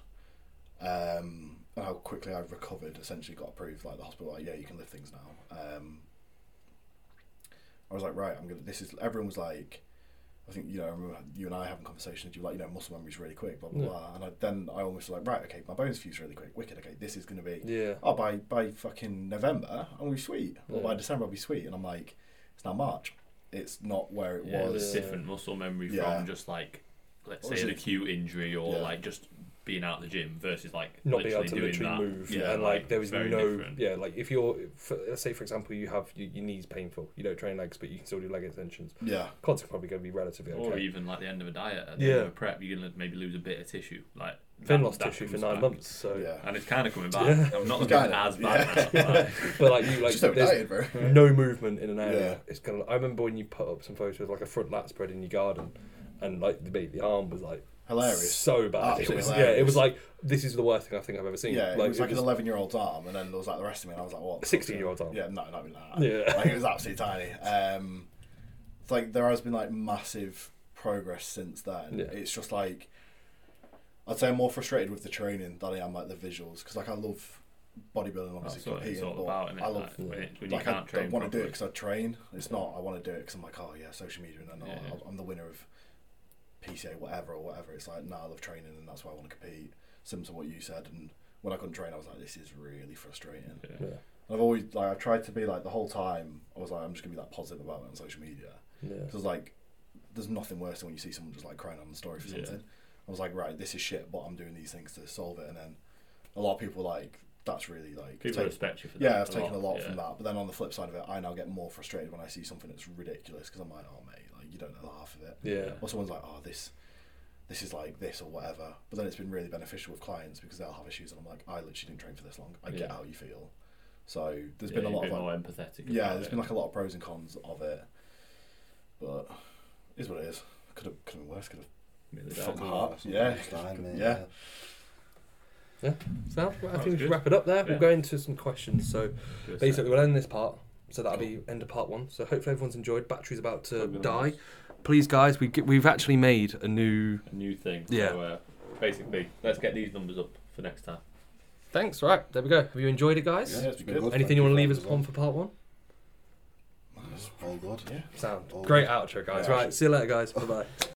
um, and how quickly I've recovered. Essentially, got approved. Like the hospital, like yeah, you can lift things now. Um, I was like, right, I'm gonna. This is. Everyone was like, I think you know, I remember you and I having conversations. You were like, you know, muscle memory's really quick, blah blah Yeah. blah. And I, then I almost was like, right, okay, my bones fuse really quick, wicked. Okay, this is gonna be. Yeah. Oh, by by fucking November, I'll be sweet. Or by Yeah. December, I'll be sweet. And I'm like, it's now March. It's not where it Yeah, was. there's different muscle memory Yeah. from just like, let's What say was an it? acute injury or Yeah. like just being out of the gym versus like Not being literally able to doing literally that. move, Yeah, and like there was no, very different. yeah, like if you're, for, let's say for example, you have your, your knees painful, you don't train legs, but you can still do leg extensions. Yeah. Quads are probably going to be relatively okay. Or even like the end of a diet, at the Yeah. end of a prep, you're gonna maybe lose a bit of tissue. Like Finn that- lost that tissue for comes nine back. months, so Yeah. and it's kind of coming back. Yeah. I'm not It's looking kinda- as bad. yeah. Now, like, but like you like Just overnighted, there's bro. no movement in an area. Yeah. It's gonna. I remember when you put up some photos like a front lat spread in your garden, and like the the arm was like Hilarious. so bad. It Absolutely was, yeah, hilarious. it was like this is the worst thing I think I've ever seen. Yeah, like, it was like an eleven-year-old's arm, and then there was like the rest of me, and I was like, what? sixteen-year-old's arm. Yeah, no, not even that. Yeah. Like, it was absolutely tiny. Um, it's like there has been like massive progress since then. Yeah. It's just like I'd say I'm more frustrated with the training than I am like the visuals, because like I love bodybuilding, obviously That's what it's competing, all but about, innit? I love. Like, when, it- when Like you I can't train don't want to do it properly. because I train. It's not. I want to do it because I'm like, oh yeah, social media, and then Yeah, oh, yeah. I'm the winner of P C A, whatever or whatever. It's like, nah, I love training, and that's why I want to compete. Similar to what you said, and when I couldn't train, I was like, this is really frustrating. Yeah. Yeah. And I've always like I've tried to be like the whole time. I was like, I'm just gonna be like positive about it on social media. Yeah. Because like, there's nothing worse than when you see someone just like crying on the story for Yeah. something. I was like, right, this is shit, but I'm doing these things to solve it. And then a lot of people were like, that's really like People take- respect you for that. yeah, I've taken a lot yeah. from that. But then on the flip side of it, I now get more frustrated when I see something that's ridiculous because I'm like, oh mate, like you don't know the half of it. Yeah. Or someone's like, oh this, this is like this or whatever. But then it's been really beneficial with clients because they'll have issues and I'm like, I literally didn't train for this long. I get Yeah. how you feel. So there's Yeah, been a you've lot of been like, more empathetic. yeah, about there's it. been like a lot of pros and cons of it. But it is what it is. Could have could have been worse. Could have Really fuck bad. my Yeah, heart. something Yeah, like that, mate, yeah. So I That think was we should good. wrap it up there. Yeah. We'll go into some questions. So Good basically, set. we'll end this part. So that'll Cool. be end of part one. So hopefully everyone's enjoyed. Battery's about to Plug them die. in. Please, guys, we get, we've actually made a new. A new thing. Yeah. So, uh, basically, let's get these numbers up for next time. Thanks. Right, there we go. Have you enjoyed it, guys? Yeah, it's been good. Anything Thank you want to for leave that us as well. upon for part one? All good. Yeah. Sound All great good. outro, guys. Yeah. Right, see you later, guys. Bye bye.